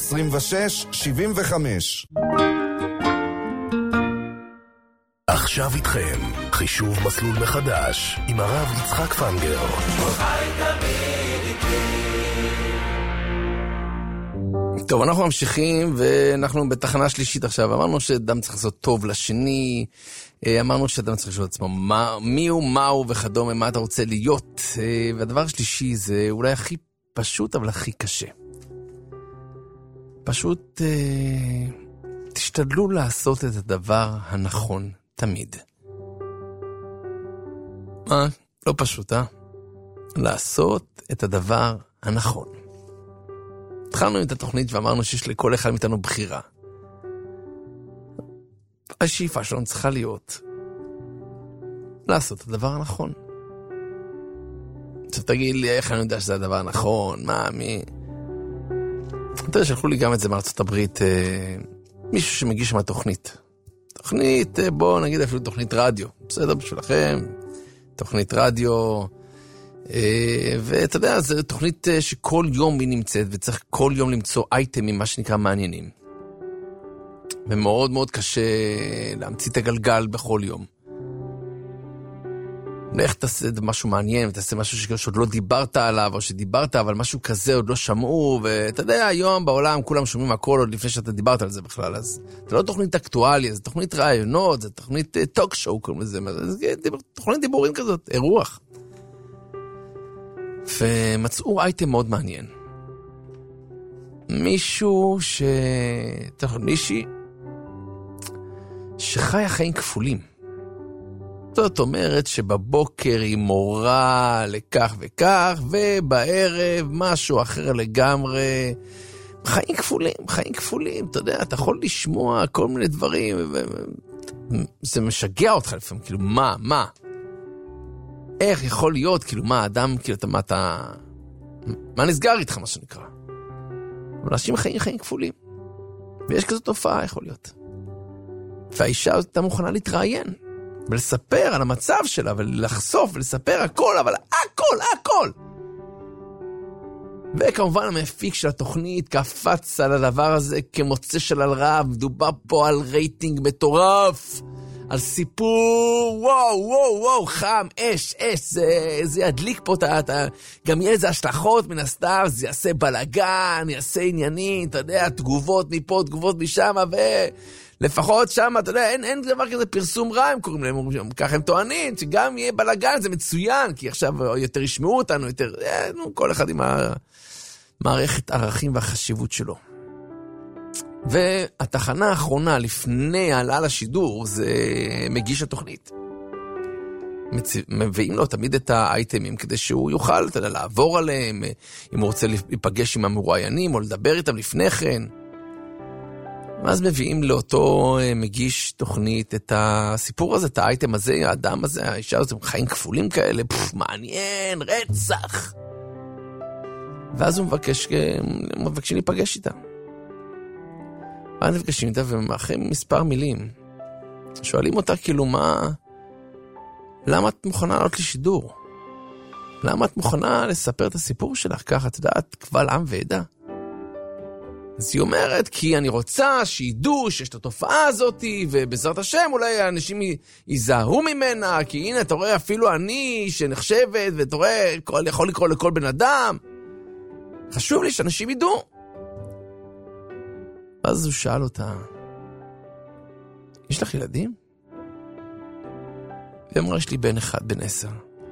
S9: 2675.
S6: עכשיו איתכם, חישוב מסלול מחדש, עם הרב יצחק פנגר.
S2: טוב, אנחנו ממשיכים, ואנחנו בתחנה שלישית עכשיו. אמרנו שאדם צריך לעשות טוב לשני, אמרנו שאדם צריך לשאול עצמו מי הוא, מהו וכדומה, מה אתה רוצה להיות. והדבר השלישי זה אולי הכי פשוט, אבל הכי קשה. פשוט תשתדלו לעשות את הדבר הנכון תמיד. לא פשוט, לעשות את הדבר הנכון. התחלנו את התוכנית ואמרנו שיש לכל אחד מאיתנו בחירה. השאיפה שלנו צריכה להיות לעשות את הדבר הנכון. עכשיו תגיד לי, איך אני יודע שזה הדבר הנכון? מה, מי? אתה יודע, שלחו לי גם את זה מארצות הברית, מישהו שמגיש מהתוכנית. תוכנית, בוא נגיד אפילו תוכנית רדיו. בסדר בשבילכם, תוכנית רדיו, ואתה יודע, זו תוכנית שכל יום היא נמצאת, וצריך כל יום למצוא אייטמים, מה שנקרא מעניינים. ומאוד מאוד קשה להמציא את הגלגל בכל יום. לך תעשה משהו מעניין, ותעשה משהו שעוד לא דיברת עליו, או שדיברת, אבל משהו כזה עוד לא שמעו, ואתה יודע, היום בעולם כולם שומעים הכל עוד לפני שאתה דיברת על זה בכלל, אז זה לא תוכנית אקטואליה, זה תוכנית רעיונות, זה תוכנית טוק שואו, זה תוכנית דיבורים כזאת, אירוח. ומצאו אייטם מאוד מעניין. מישהי שחיה חיים כפולים. זאת אומרת שבבוקר היא מורה לכך וכך, ובערב משהו אחר לגמרי. חיים כפולים, אתה יודע, אתה יכול לשמוע כל מיני דברים, זה משגע אותך לפעמים, כאילו, מה? איך יכול להיות, כאילו, מה, אדם, כאילו, מה נסגר איתך, מה שנקרא? אבל אנשים חיים כפולים. ויש כזאת תופעה, יכול להיות. והאישה הזאת הייתה מוכנה להתראיין. ולספר על המצב שלה, ולחשוף, ולספר הכל, אבל הכל. וכמובן המפיק של התוכנית קפץ על הדבר הזה כמוצא של רב, מדובר פה על רייטינג מטורף, על סיפור, וואו, חם, אש, זה ידליק פה, גם יהיה איזה השלכות מן הסתם, זה יעשה בלגן, יעשה עניינים, אתה יודע, תגובות מפה, תגובות משם, לפחות שם, אתה יודע, אין דבר כזה פרסום רע, הם קוראים להם, ככה הם טוענים, שגם יהיה בלגן, זה מצוין, כי עכשיו יותר ישמעו אותנו, יותר, כל אחד עם המערכת ערכים והחשיבות שלו. והתחנה האחרונה, לפני העלה לשידור, זה מגיש התוכנית. מביאים לו תמיד את האייטמים, כדי שהוא יוכל, אתה יודע, לעבור עליהם, אם הוא רוצה להיפגש עם המרואיינים, או לדבר איתם לפני כן. ואז מביאים לאותו מגיש תוכנית את הסיפור הזה, את האייטם הזה, האדם הזה, האישה הזה, חיים כפולים כאלה, מעניין, רצח. ואז הוא מבקשים להיפגש איתה. ואז נפגשים איתה, ואחרי מספר מילים, שואלים אותה כאילו למה את מוכנה לעלות לשידור? למה את מוכנה לספר את הסיפור שלך ככה, את יודעת, קבל עם ועדה? אז היא אומרת, כי אני רוצה שידעו שיש את התופעה הזאת, ובעזרת השם אולי האנשים ייזהרו ממנה, כי הנה, אתה רואה אפילו אני שנחשבת, ואתה רואה, יכול לקרוא לכל בן אדם. חשוב לי שאנשים ידעו. ואז הוא שאל אותה, יש לך ילדים? והיא אמרה, יש לי בן 10.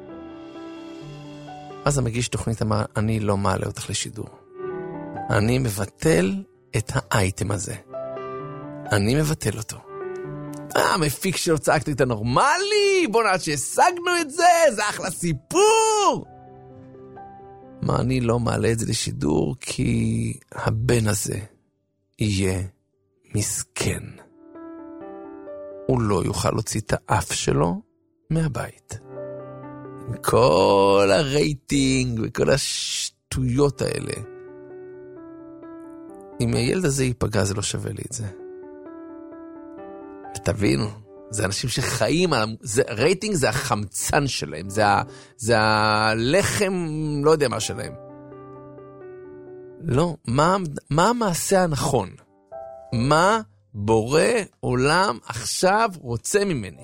S2: אז המגיש תוכנית אמר, אני לא מעלה אותך לשידור. אני מבטל את האייטם הזה. אני מבטל אותו. המפיק שלו צעקת את הנורמלי, בוא נעד שהשגנו את זה, זה אחלה סיפור. מה, אני לא מעלה את זה לשידור, כי הבן הזה יהיה מסכן. הוא לא יוכל להוציא את האף שלו מהבית. עם כל הרייטינג וכל השטויות האלה. אם הילד הזה ייפגע, זה לא שווה לי את זה. ותבינו, זה אנשים שחיים על... רייטינג זה החמצן שלהם, זה הלחם, לא יודע מה שלהם. לא, מה המעשה הנכון? מה בורא עולם עכשיו רוצה ממני?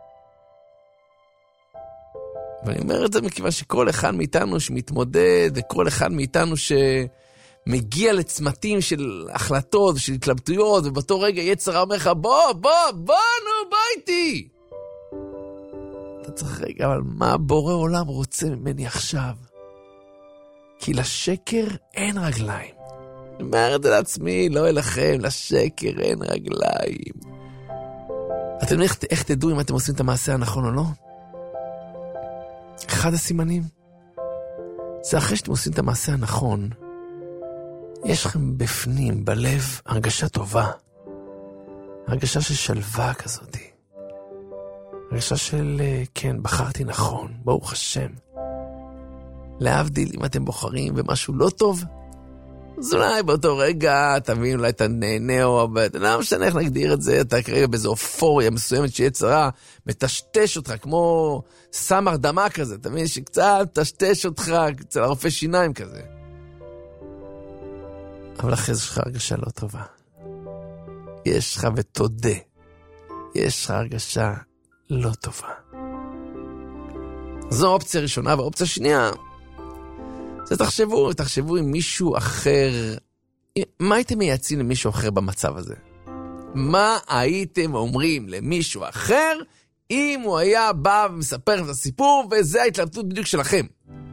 S2: ואני אומר את זה מכיוון שכל אחד מאיתנו שמתמודד, וכל אחד מאיתנו שמגיע לצמתים של החלטות ושל התלבטויות, ובאותו רגע יצרה אומר לך, בוא איתי. אתה צריך רגע, אבל מה בורא עולם רוצה ממני עכשיו? כי לשקר אין רגליים. אני אומר את זה לעצמי, לא אליכם, לשקר אין רגליים. אתם יודעים איך תדעו אם אתם עושים את המעשה הנכון או לא? אחד הסימנים, זה אחרי שאתם עושים את המעשה הנכון, יש לכם בפנים, בלב, הרגשה טובה. הרגשה של שלווה כזאת. הרגשה של, כן, בחרתי נכון, ברוך השם. להבדיל, אם אתם בוחרים במשהו לא טוב, אז אולי באותו רגע, תבין, אולי אתה נהנה או לא משנה איך נגדיר את זה, אתה כרגע באיזו אופוריה מסוימת שיהיה צרה, מטשטש אותך כמו סם הרדמה כזה, אתה מבין שקצת טשטש אותך אצל הרופא שיניים כזה. אבל אחרי זה יש לך הרגשה לא טובה. יש לך ותודה. יש לך הרגשה לא טובה. זו אופציה ראשונה, והאופציה שנייה, זה תחשבו עם מישהו אחר. מה הייתם מייעצים למישהו אחר במצב הזה? מה הייתם אומרים למישהו אחר אם הוא היה בא ומספר את הסיפור, וזה ההתלבטות בדיוק שלכם?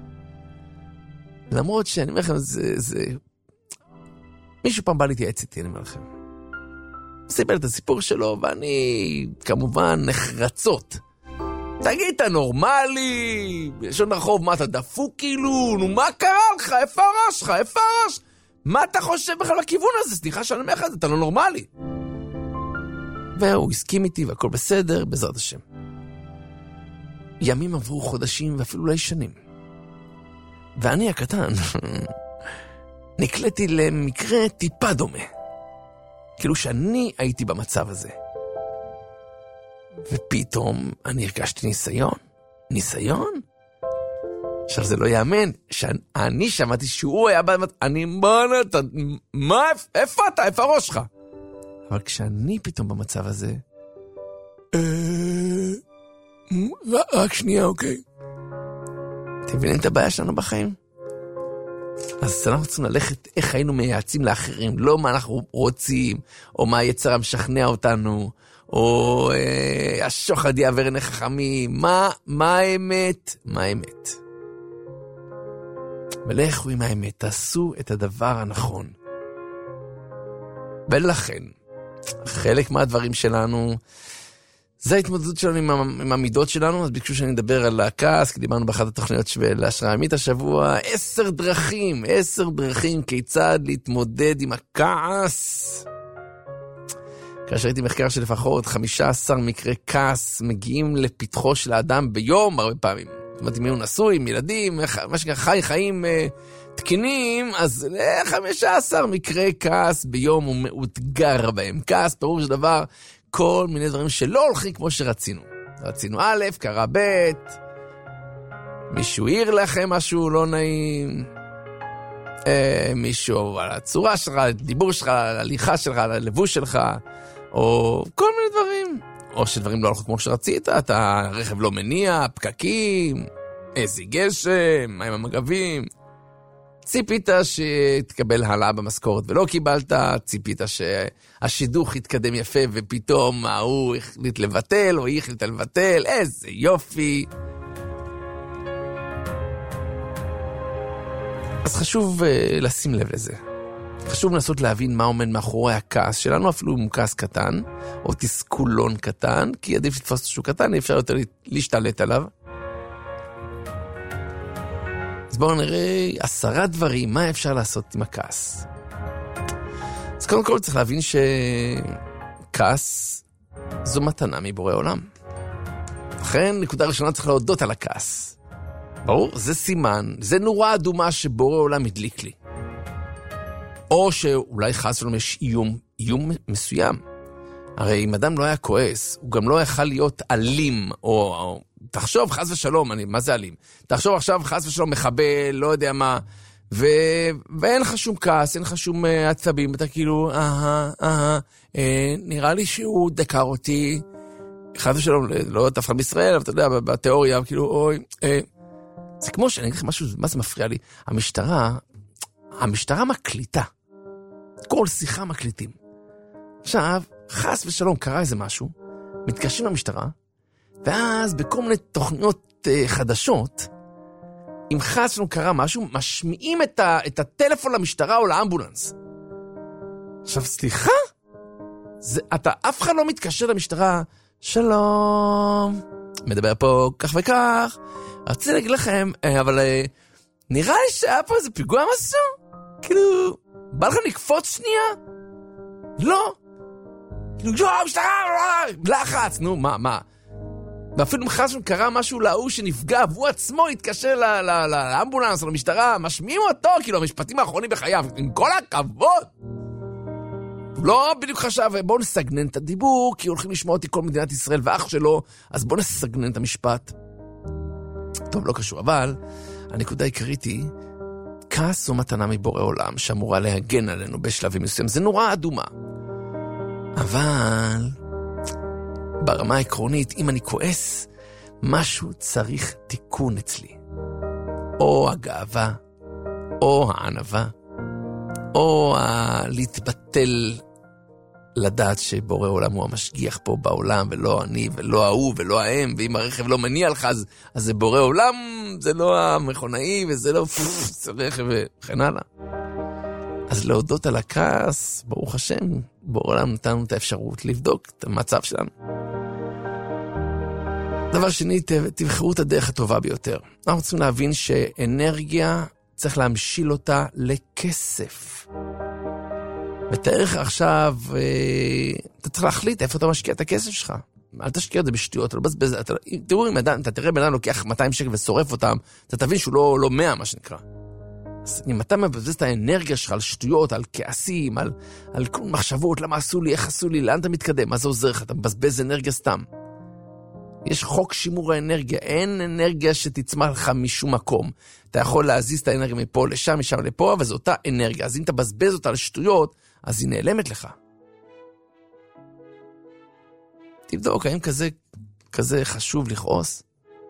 S2: למרות שאני אומר לכם, זה... מישהו פעם בא להתייעץ איתי, אני אומר לכם. סיפר את הסיפור שלו, ואני כמובן נחרצות. תגיד, אתה נורמלי? בשון רחוב, מה אתה דפוק כאילו? נו, מה קרה לך? איפה הראש שלך? איפה הראש? מה אתה חושב בכלל בכיוון הזה? סליחה שאני אומר לך, אתה לא נורמלי. והוא הסכים איתי והכל בסדר, בעזרת השם. ימים עברו חודשים ואפילו אולי שנים. ואני הקטן נקלטתי למקרה טיפה דומה. כאילו שאני הייתי במצב הזה. ופתאום אני הרגשתי ניסיון? עכשיו זה לא יאמן, שאני שמעתי שהוא היה במצב, איפה אתה? איפה הראש שלך? אבל כשאני פתאום במצב הזה, רק שנייה, אוקיי. אתם מבינים את הבעיה שלנו בחיים? אז אנחנו צריכים ללכת איך היינו מייעצים לאחרים, לא מה אנחנו רוצים, או מה היצר המשכנע אותנו, או השוחד יעבר עיני חכמים. מה האמת? מה האמת? ולכו עם האמת, תעשו את הדבר הנכון. ולכן, חלק מהדברים שלנו, זה ההתמודדות שלנו עם המידות שלנו, אז ביקשו שאני אדבר על הכעס, כי דיברנו באחת התוכניות של השראה ימית השבוע, 10 דרכים כיצד להתמודד עם הכעס. כאשר הייתי מחקר שלפחות 15 מקרי כעס מגיעים לפתחו של האדם ביום הרבה פעמים. זאת אומרת, אם הוא נשוי, עם ילדים, מה שככה חיים תקינים, אז 15 מקרי כעס ביום הוא מאותגר בהם. כעס פירוש דבר, כל מיני דברים שלא הולכים כמו שרצינו. רצינו א', קרה ב', מישהו העיר לכם משהו לא נעים, מישהו על הצורה שלך, על הדיבור שלך, על ההליכה שלך, על הלבוש שלך, או כל מיני דברים. או שדברים לא הולכים כמו שרצית, אתה רכב לא מניע, פקקים, איזה גשם, מים המגבים. ציפית שתקבל העלאה במשכורת ולא קיבלת, ציפית שהשידוך יתקדם יפה ופתאום הוא החליט לבטל או היא החליטה לבטל, איזה יופי. אז חשוב לשים לב לזה. חשוב לנסות להבין מה עומד מאחורי הכעס שלנו, אפילו אם הוא כעס קטן, או תסכולון קטן, כי עדיף לתפוס משהו קטן, אפשר יותר להשתלט עליו. אז בואו נראה 10 דברים, מה אפשר לעשות עם הכעס. אז קודם כל צריך להבין שכעס זו מתנה מבורא עולם. לכן, נקודה ראשונה צריך להודות על הכעס. ברור, זה סימן, זה נורה אדומה שבורא עולם הדליק לי. או שאולי חס ושלום יש איום מסוים. הרי אם אדם לא היה כועס, הוא גם לא יכל להיות אלים, או תחשוב חס ושלום, מה זה אלים? תחשוב עכשיו חס ושלום מחבל, לא יודע מה, ואין לך שום כעס, אין לך שום עצבים, אתה כאילו, נראה לי שהוא דקר אותי, חס ושלום, לא תפחד בישראל, אבל אתה יודע, בתיאוריה, כאילו, אוי, זה כמו שאני אגיד לך משהו, מה זה מפריע לי? המשטרה מקליטה. כל שיחה מקליטים. עכשיו, חס ושלום קרה איזה משהו, מתקשרים למשטרה, ואז בכל מיני תוכניות חדשות, אם חס ושלום קרה משהו, משמיעים את הטלפון למשטרה או לאמבולנס. עכשיו, סליחה? אף אחד לא מתקשר למשטרה, שלום, מדבר פה כך וכך, רציתי להגיד לכם, אבל נראה לי שהיה פה איזה פיגוע משהו? כאילו, בא לכם לקפוץ שנייה? לא. כאילו, משטרה, לחץ, נו, מה? ואפילו מחז קרה משהו להוא שנפגע, והוא עצמו התקשר לאמבולנס או למשטרה, משמיעים אותו, כאילו, המשפטים האחרונים בחייו, עם כל הכבוד. הוא לא בדיוק חשב, בואו נסגנן את הדיבור, כי הולכים לשמוע אותי כל מדינת ישראל ואח שלו, אז בואו נסגנן את המשפט. טוב, לא קשור, אבל הנקודה העיקרית היא, כעס או מתנה מבורא עולם, שאמורה להגן עלינו בשלבים מסוים, זה נורא אדומה. אבל ברמה העקרונית, אם אני כועס, משהו צריך תיקון אצלי. או הגאווה, או הענווה, או להתבטל לדעת שבורא עולם הוא המשגיח פה בעולם, ולא אני, ולא ההוא, ולא ההם, ואם הרכב לא מניע לך, אז זה בורא עולם, זה לא המכונאי, וזה לא זה רכב, וכן הלאה. אז להודות על הכעס, ברוך השם, בורא עולם נתנו את האפשרות לבדוק את המצב שלנו. דבר שני, תבחרו את הדרך הטובה ביותר. אנחנו צריכים להבין שאנרגיה צריך להמשיל אותה לכסף. ותאר לך עכשיו, אתה צריך להחליט איפה אתה משקיע את הכסף שלך. אל תשקיע את זה בשטויות, לא בזבז. תראו, אם אתה תראה בן אדם לוקח 200 שקל ושורף אותם, אתה תבין שהוא לא 100, מה שנקרא. אז אם אתה מבזבז את האנרגיה שלך על שטויות, על כעסים, על כל מחשבות, למה עשו לי, איך עשו לי, לאן אתה מתקדם, מה זה עוזר לך? אתה מבזבז אנרגיה סתם. יש חוק שימור האנרגיה, אין אנרגיה שתצמח לך משום מקום. אתה יכול להזיז את האנרגיה מפה לשם, משם לפה, אבל זו אותה אנרגיה. אז אם אתה בזבז אותה על שטויות, אז היא נעלמת לך. תבדוק, האם כזה חשוב לכעוס?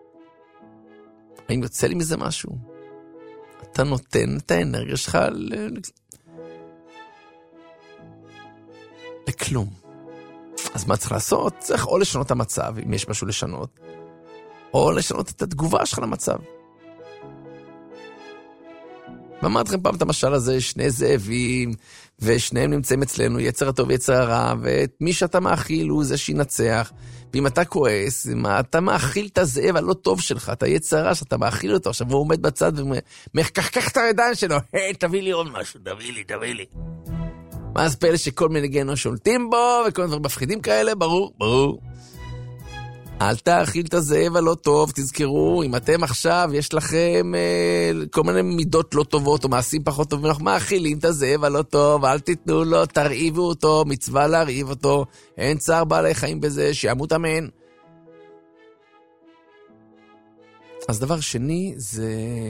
S2: האם יוצא לי מזה משהו? אתה נותן את האנרגיה שלך לכלום. אז מה צריך לעשות? צריך או לשנות את המצב, אם יש משהו לשנות, או לשנות את התגובה שלך למצב. ואמרתי לכם פעם את המשל הזה, שני זאבים, ושניהם נמצאים אצלנו, יצר הטוב ויצר הרע, ואת מי שאתה מאכיל הוא זה שינצח, ואם אתה כועס, אתה מאכיל את הזאב הלא טוב שלך, אתה יצר הרע שאתה מאכיל אותו, עכשיו הוא עומד בצד ומחכך את הידיים שלו, תביא לי עוד משהו, תביא לי. מה אז פלא שכל מיני גיהנום שולטים בו, וכל מיני דברים מפחידים כאלה, ברור. אל תאכיל את הזאב הלא טוב, תזכרו, אם אתם עכשיו, יש לכם כל מיני מידות לא טובות, או מעשים פחות טובים, אנחנו מאכילים את הזאב הלא טוב, אל תיתנו לו, תרעיבו אותו, מצווה להרעיב אותו, אין צער בעלי חיים בזה, שימות אמן. אז דבר שני זה...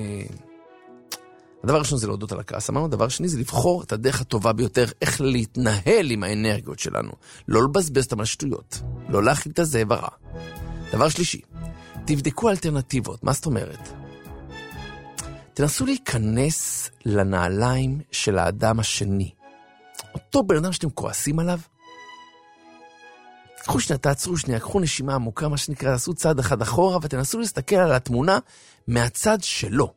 S2: הדבר הראשון זה להודות על הכעס. אמרנו, הדבר שני זה לבחור את הדרך הטובה ביותר, איך להתנהל עם האנרגיות שלנו. לא לבזבז אותם על שטויות. לא להכיל את הזאב הרע. דבר שלישי, תבדקו אלטרנטיבות. מה זאת אומרת? תנסו להיכנס לנעליים של האדם השני. אותו בן אדם שאתם כועסים עליו. קחו שנייה, תעצרו שנייה, קחו נשימה עמוקה, מה שנקרא, תעשו צעד אחד אחורה, ותנסו להסתכל על התמונה מהצד שלו.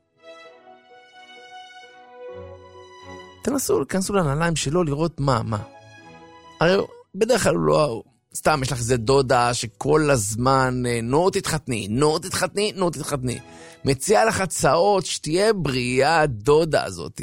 S2: תנסו, כנסו לנעליים שלו לראות מה. הרי בדרך כלל לא, סתם יש לך איזה דודה שכל הזמן, נו תתחתני. מציעה לך הצעות שתהיה בריאה הדודה הזאת.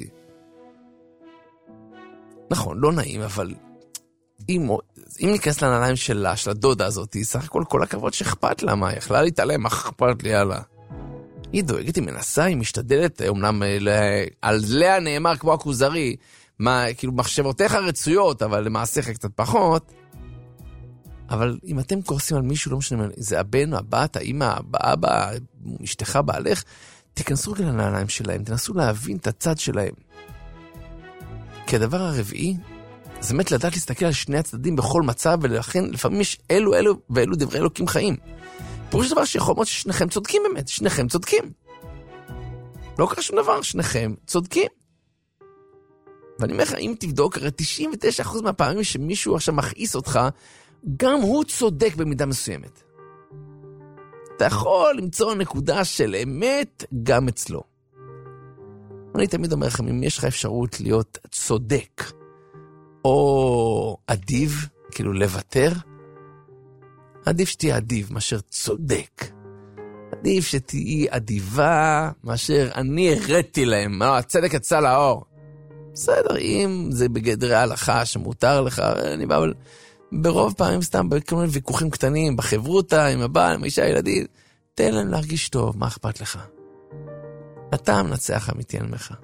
S2: נכון, לא נעים, אבל אם ניכנס לנעליים של הדודה הזאת, סך הכל כל הכבוד שאכפת לה, מה יכלה להתעלם, אכפת לי, יאללה. היא דואגת, היא מנסה, היא משתדלת, אומנם על לאה נאמר כמו הכוזרי, כאילו מחשבותיך רצויות, אבל למעשיך קצת פחות. אבל אם אתם כועסים על מישהו, לא משנה, זה הבן, הבת, האמא, האבא, אשתך, בעלך, תיכנסו רגע לנעליים שלהם, תנסו להבין את הצד שלהם. כי הדבר הרביעי, זה באמת לדעת להסתכל על שני הצדדים בכל מצב, ולכן לפעמים יש אלו ואלו דברי אלוקים חיים. פירוש דבר שיכול להיות ששניכם צודקים באמת, שניכם צודקים. לא קרה שום דבר, שניכם צודקים. ואני אומר לך, אם תבדוק, הרי 99% מהפעמים שמישהו עכשיו מכעיס אותך, גם הוא צודק במידה מסוימת. אתה יכול למצוא נקודה של אמת גם אצלו. אני תמיד אומר לכם, אם יש לך אפשרות להיות צודק, או אדיב, כאילו לוותר, עדיף שתהיה אדיב מאשר צודק. עדיף שתהי אדיבה מאשר אני הראתי להם, הצדק יצא לאור. בסדר, אם זה בגדרי ההלכה שמותר לך, אני בא, אבל ברוב פעמים סתם בכל מיני ויכוחים קטנים, בחברותה, עם הבעל, עם האישה, הילדים, תן להם להרגיש טוב, מה אכפת לך? אתה המנצח אמיתי על ממך.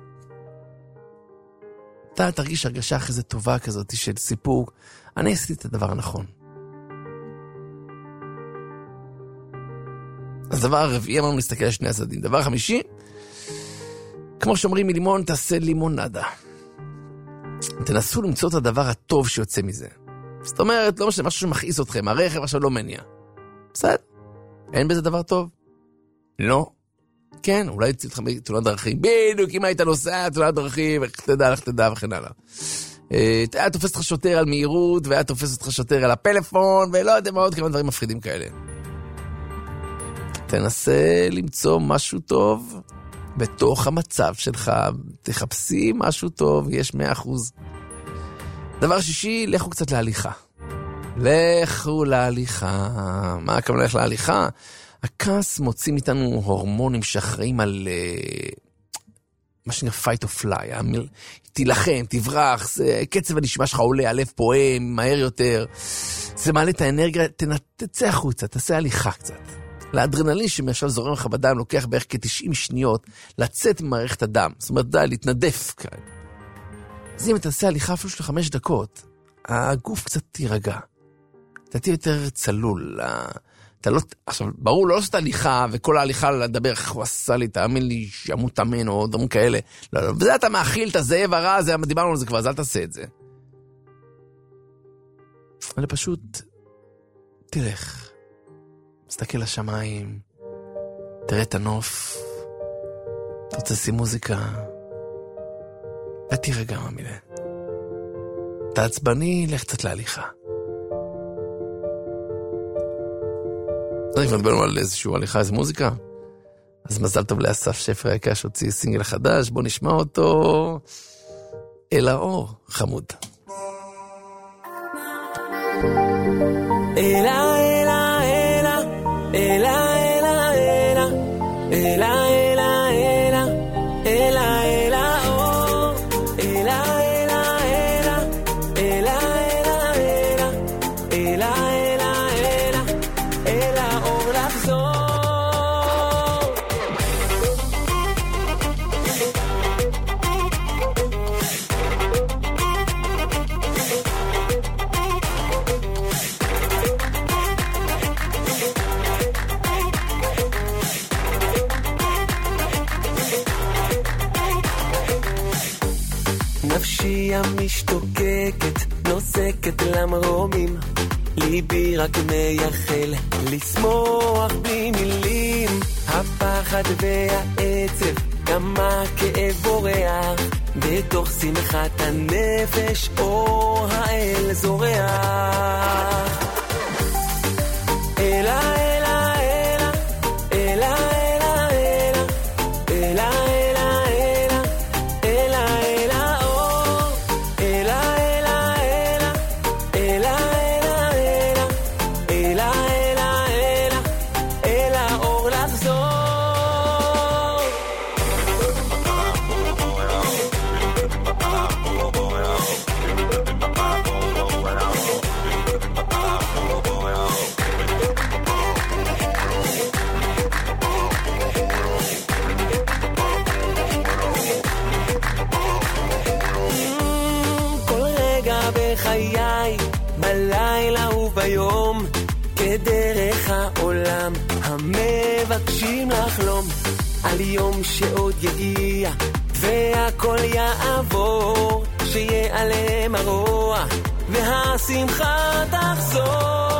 S2: אתה תרגיש הרגשה אחרי זה טובה כזאת של סיפוק, אני עשיתי את הדבר הנכון. אז דבר הרביעי אמרנו להסתכל על שני הצדדים. דבר חמישי, כמו שאומרים מלימון, תעשה לימונדה. תנסו למצוא את הדבר הטוב שיוצא מזה. זאת אומרת, לא משנה, משהו שמכעיס אתכם, הרכב עכשיו לא מניע. בסדר, אין בזה דבר טוב? לא. כן, אולי תציל אתכם בתאונת דרכים. בדיוק, אם היית נוסע, תאונת דרכים, איך תדע וכן הלאה. היה תופס אותך שוטר על מהירות, והיה תופס אותך שוטר על הפלאפון, ולא יודע מה עוד כמה דברים מפחידים כאלה. תנסה למצוא משהו טוב בתוך המצב שלך, תחפשי משהו טוב, יש 100%. דבר שישי, לכו קצת להליכה. לכו להליכה. מה הכוונה ללכת להליכה? הכעס מוצאים איתנו הורמונים שאחראים על מה שנקרא fight or fly. תילחם, תברח, קצב הנשמה שלך עולה, הלב פועם, מהר יותר. זה מעלה את האנרגיה, תצא החוצה, תעשה הליכה קצת. לאדרנלין שמכשיו זורם לך בדם לוקח בערך כ-90 שניות לצאת ממערכת הדם. זאת אומרת, להתנדף כאן. אז אם אתה תעשה הליכה אפילו של 5 דקות, הגוף קצת תירגע. אתה תהיה יותר צלול. אתה לא, עכשיו, ברור, לא עושה הליכה, וכל ההליכה לדבר, איך הוא עשה לי, תאמין לי, שימות אמן, או דברים כאלה. לא, לא, וזה אתה מאכיל את הזאב הרע, זה, דיברנו על זה כבר, אז אל תעשה את זה. אני פשוט, תלך, תסתכל לשמיים, תראה את הנוף, אתה רוצה לשים מוזיקה, ותירגע מהמילה. אתה עצבני, לך קצת להליכה. אני מדבר על איזשהו הליכה, איזו מוזיקה. אז מזל טוב לאסף שפר היקר שהוציא סינגל חדש, בוא נשמע אותו. אל האור, חמוד.
S17: אלה, אלה, אלה, אלה, אלה, אלה, אלה, אלה, אלה, אלה, אלה, אור, אלה, אלה, אלה, אלה, אלה, אלה, אלה, אלה, אלה, אלה, אור לחזור. נפשי המשתוקקת, נוסקת למרומים, ליבי רק מייחל, לשמוח בלי מילים, הפחד והעצב, גם הכאב בורח, בתוך שמחת הנפש, אור האל זורח. אלה, אלה, אלה, אלה, אלה, אלה, אלה, אלה, אלה, אלה, אלה, אור, אלה, אלה, אלה, אלה, אלה, אלה, אלה, אלה, אלה, אלה, אור לחזור. כל רגע בחיי, בלילה וביום, כדרך העולם, המבקשים לחלום על יום שעוד יגיע, והכל יעבור, שיעלם הרוע, והשמחה תחזור.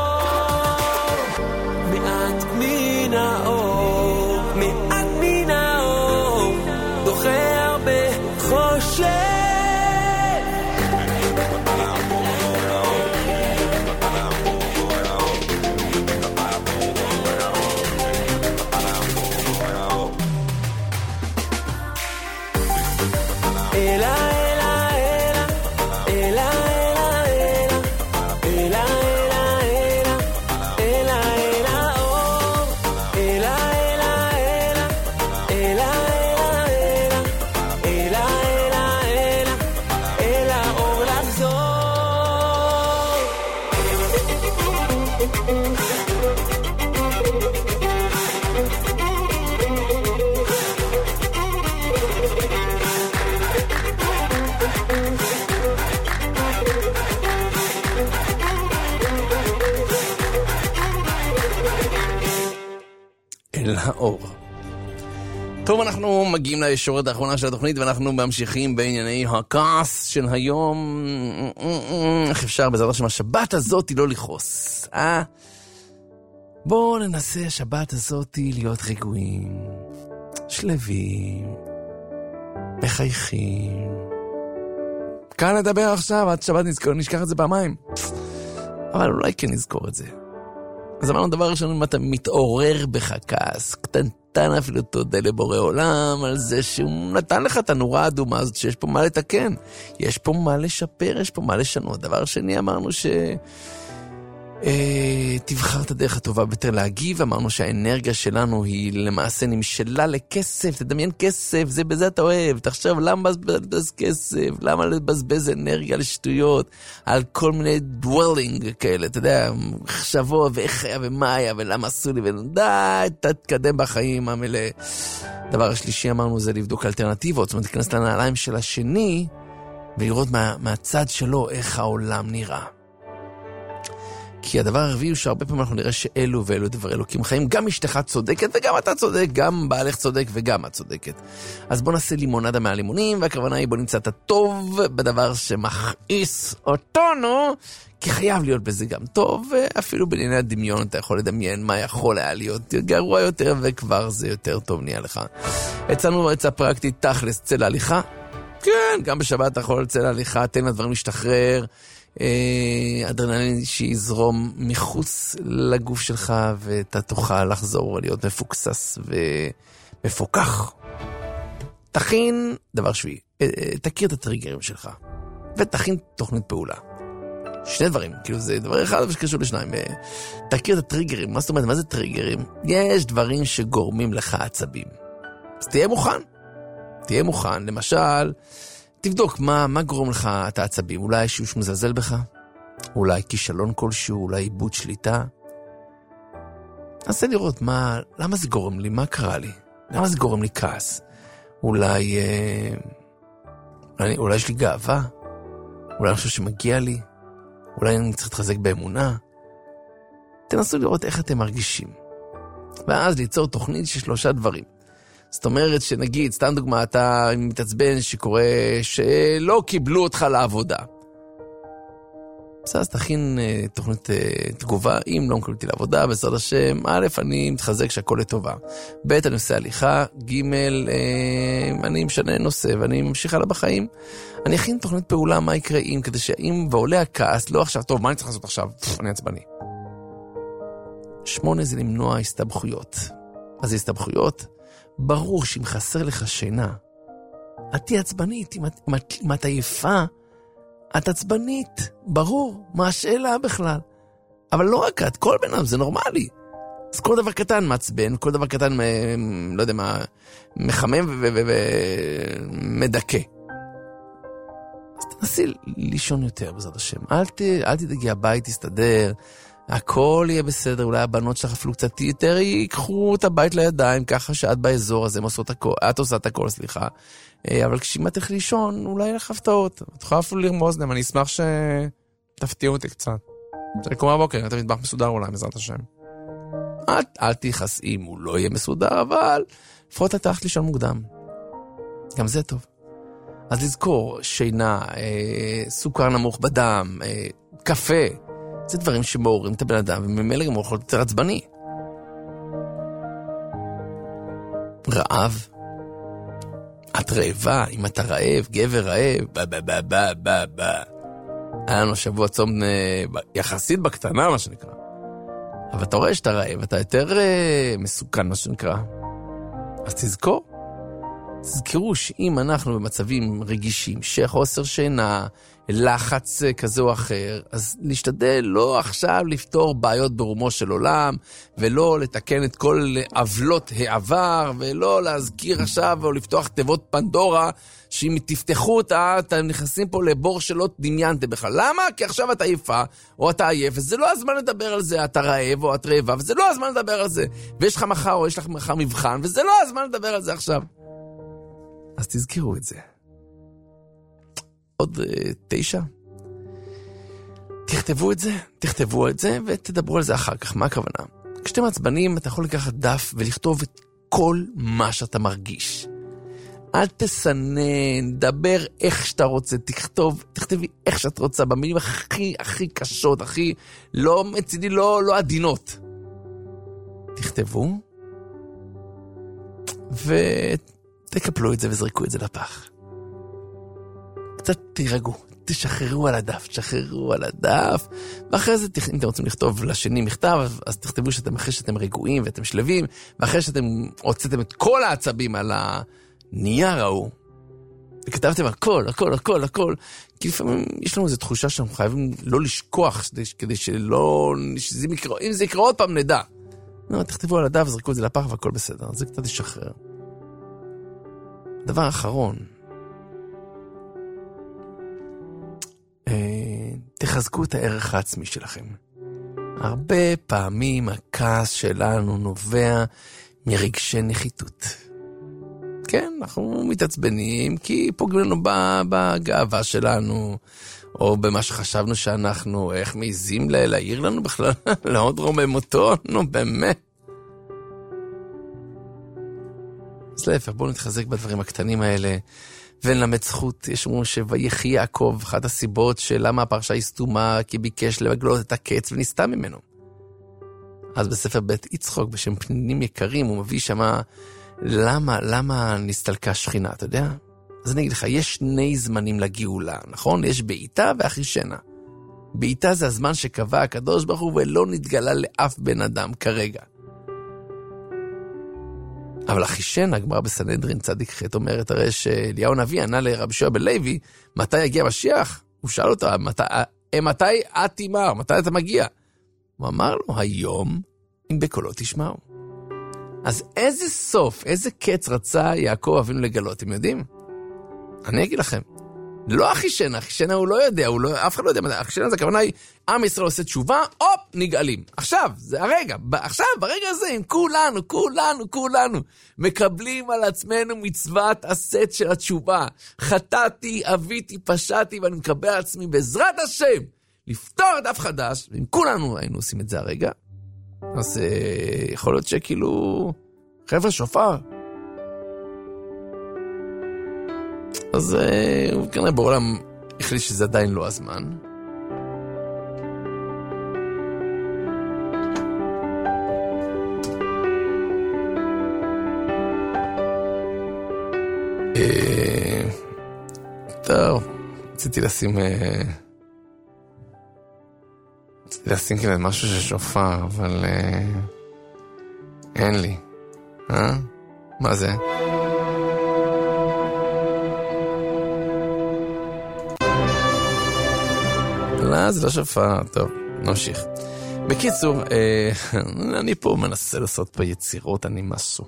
S17: מעט מן האור, מעט מן האור, דוחה הרבה חושך. אלה, אלה, אלה, אלה, אלה, אלה, אלה,
S2: אל האור. טוב, אנחנו מגיעים לישורת האחרונה של התוכנית, ואנחנו ממשיכים בענייני הכעס של היום. איך אפשר בעזרת השם השבת הזאת לא לכעוס? בואו ננסה השבת הזאת להיות רגועים, שלווים, מחייכים. כאן נדבר עכשיו, עד שבת נשכח את זה פעמיים. אבל אולי כן נזכור את זה. אז אמרנו דבר ראשון, אם אתה מתעורר בך כעס, קטנטן אפילו תודה לבורא עולם על זה שהוא נתן לך את הנורה האדומה הזאת, שיש פה מה לתקן, יש פה מה לשפר, יש פה מה לשנות. דבר שני, אמרנו תבחר את הדרך הטובה ביותר להגיב. אמרנו שהאנרגיה שלנו היא למעשה נמשלה לכסף. תדמיין כסף, זה בזה אתה אוהב. תחשב למה לבזבז כסף, למה לבזבז אנרגיה לשטויות, על כל מיני דוולינג כאלה, אתה יודע, חשבו ואיך היה ומה היה ולמה עשו לי, ודי, תתקדם בחיים המלא. דבר השלישי אמרנו זה לבדוק אלטרנטיבות, זאת אומרת, תיכנס לנעליים של השני ולראות מהצד שלו איך העולם נראה. כי הדבר הרביעי הוא שהרבה פעמים אנחנו נראה שאלו ואלו דבר אלוקים חיים, גם אשתך צודקת וגם אתה צודק, גם בעלך צודק וגם את צודקת. אז בוא נעשה לימונדה מהלימונים, והכוונה היא בוא נמצא את הטוב בדבר שמכעיס אותנו, כי חייב להיות בזה גם טוב, ואפילו בענייני הדמיון אתה יכול לדמיין מה יכול היה להיות גרוע יותר, וכבר זה יותר טוב נהיה לך. הצענו עצה פרקטית תכלס צל ההליכה. כן, גם בשבת אתה יכול לצל ההליכה, תן לדברים להשתחרר, אדרנלין שיזרום מחוץ לגוף שלך, ואתה תוכל לחזור להיות מפוקסס ומפוקח. תכין, דבר שביעי, תכיר את הטריגרים שלך, ותכין תוכנית פעולה. שני דברים, כאילו זה דבר אחד אבל שקשור לשניים. תכיר את הטריגרים. מה זאת אומרת? מה זה טריגרים? יש דברים שגורמים לך עצבים, אז תהיה מוכן. תהיה מוכן, למשל תבדוק מה גורם לך את העצבים. אולי שיוש מזלזל בך, אולי כישלון כלשהו, אולי איבוד שליטה. אז אני לראות למה זה גורם לי, מה קרה לי, למה זה גורם לי כעס. אולי יש לי גאווה, אולי אני חושב שמגיע לי, אולי אני צריך להתחזק באמונה. תנסו לראות איך אתם מרגישים, ואז ליצור תוכנית של 3 דברים. זאת אומרת שנגיד, סתם דוגמה, אתה מתעצבן שקורה שלא קיבלו אותך לעבודה. אז תכין תוכנית תגובה, אם לא מקבלתי לעבודה, בעזרת השם, א', אני מתחזק שהכל לטובה. ב', אני עושה הליכה, ג', אני משנה נושא ואני ממשיך הלאה בחיים. אני אכין תוכנית פעולה, מה יקרה אם, כדי שאם ועולה הכעס, לא עכשיו, טוב, מה אני צריך לעשות עכשיו? אני עצבני. 8 זה למנוע הסתבכויות. אז הסתבכויות, ברור שאם חסר לך שינה, את תהיה עצבנית. אם את עייפה, את עצבנית, ברור, מה השאלה בכלל? אבל לא רק את, כל בן אדם, זה נורמלי. אז כל דבר קטן מעצבן, כל דבר קטן, לא יודע מה, מחמם ומדכא. אז תנסי לישון יותר בעזרת השם. אל תדאגי, הבית תסתדר, הכל יהיה בסדר. אולי הבנות שלך אפילו קצת יותר ייקחו את הבית לידיים, ככה שאת באזור הזה את עושה את הכל, סליחה. אבל כשאם את תלכי לישון, אולי לך הפתעות. את יכולה אפילו לרמוז להם, אני אשמח שתפתיעו אותי קצת. זה קורה בבוקר, אתה מטבח מסודר אולי, בעזרת השם. אל תיחס אם הוא לא יהיה מסודר, אבל לפחות אתה תלך לישון מוקדם. גם זה טוב. אז לזכור, שינה, סוכר נמוך בדם, קפה, זה דברים שמעוררים את הבן אדם, וממילא גם יכול להיות יותר עצבני. רעב. את רעבה, אם אתה רעב, גבר רעב, היה לנו שבוע צום יחסית בקטנה, מה שנקרא. אבל אתה רואה שאתה רעב, אתה יותר מסוכן, מה שנקרא. אז תזכור, תזכרו שאם אנחנו במצבים רגישים, שחוסר שינה, לחץ כזה או אחר, אז להשתדל לא עכשיו לפתור בעיות ברומו של עולם, ולא לתקן את כל עוולות העבר, ולא להזכיר עכשיו או לפתוח תיבות פנדורה, שאם תפתחו אותה, אתם נכנסים פה לבור שלא דמיינתם בכלל. למה? כי עכשיו אתה עייפה, או אתה עייף, וזה לא הזמן לדבר על זה, אתה רעב או את רעבה, וזה לא הזמן לדבר על זה, ויש לך מחר או יש לך מחר מבחן, וזה לא הזמן לדבר על זה עכשיו. אז תזכרו את זה. עוד 9. תכתבו את זה ותדברו על זה אחר כך. מה הכוונה? כשאתם עצבנים, אתה יכול לקחת דף ולכתוב את כל מה שאתה מרגיש. אל תסנן, דבר איך שאתה רוצה, תכתבי איך שאת רוצה, במילים הכי קשות, הכי לא מצידי, לא עדינות. תכתבו ותקפלו את זה וזרקו את זה לפח. קצת תירגעו, תשחררו על הדף, ואחרי זה, אם אתם רוצים לכתוב לשני מכתב, אז תכתבו אחרי שאתם רגועים ואתם שלבים, ואחרי שאתם הוצאתם את כל העצבים על הנייר ההוא, וכתבתם הכל, כי לפעמים יש לנו איזו תחושה שאנחנו חייבים לא לשכוח, כדי אם זה יקרה עוד פעם נדע. לא, תכתבו על הדף, זרקו את זה לפח והכל בסדר, זה קצת ישחרר. דבר אחרון, תחזקו את הערך העצמי שלכם. הרבה פעמים הכעס שלנו נובע מרגשי נחיתות. כן, אנחנו מתעצבנים כי פוגעים לנו בגאווה שלנו, או במה שחשבנו שאנחנו, איך מעיזים להעיר לנו בכלל, לעוד רוממותו, נו באמת. אז להפך, בואו נתחזק בדברים הקטנים האלה, ונלמד זכות. יש אומרים שויחי יעקב, אחת הסיבות שלמה הפרשה היא סתומה, כי ביקש לגלות את הקץ ונסתה ממנו. אז בספר בית יצחוק, בשם פנינים יקרים, הוא מביא שמה, למה נסתלקה שכינה, אתה יודע? אז אני אגיד לך, יש 2 זמנים לגאולה, נכון? יש בעיתה ואחישנה. בעיתה זה הזמן שקבע הקדוש ברוך הוא, ולא נתגלה לאף בן אדם כרגע. אבל אחישנה, הגמרא בסנהדרין צדיק ח' אומרת, הרי שאליהו הנביא ענה לרבי יהושע בן לוי, מתי יגיע משיח? הוא שאל אותה, מתי את תימר? מתי אתה מגיע? הוא אמר לו, היום, אם בקולו תשמעו. אז איזה קץ רצה יעקב אבינו לגלות, אתם יודעים? אני אגיד לכם, לא אחישנה הוא לא יודע, אף אחד לא יודע, אחישנה זה הכוונה היא, עם ישראל עושה תשובה, הופ, נגאלים. עכשיו, זה הרגע, ברגע הזה, אם כולנו, מקבלים על עצמנו מצוות הסט של התשובה, חטאתי, אביתי, פשעתי, ואני מקבל על עצמי בעזרת השם, לפתור את דף חדש, ואם כולנו היינו עושים את זה הרגע, אז יכול להיות שכאילו, חבר'ה שופר. אז כנראה בעולם החליט שזה עדיין לא הזמן. טוב, רציתי לשים כאן משהו ששופר, אבל אין לי. מה זה? לא, זה לא שופר. טוב, נמשיך. בקיצור, אני פה מנסה לעשות ביצירות, אני משהו.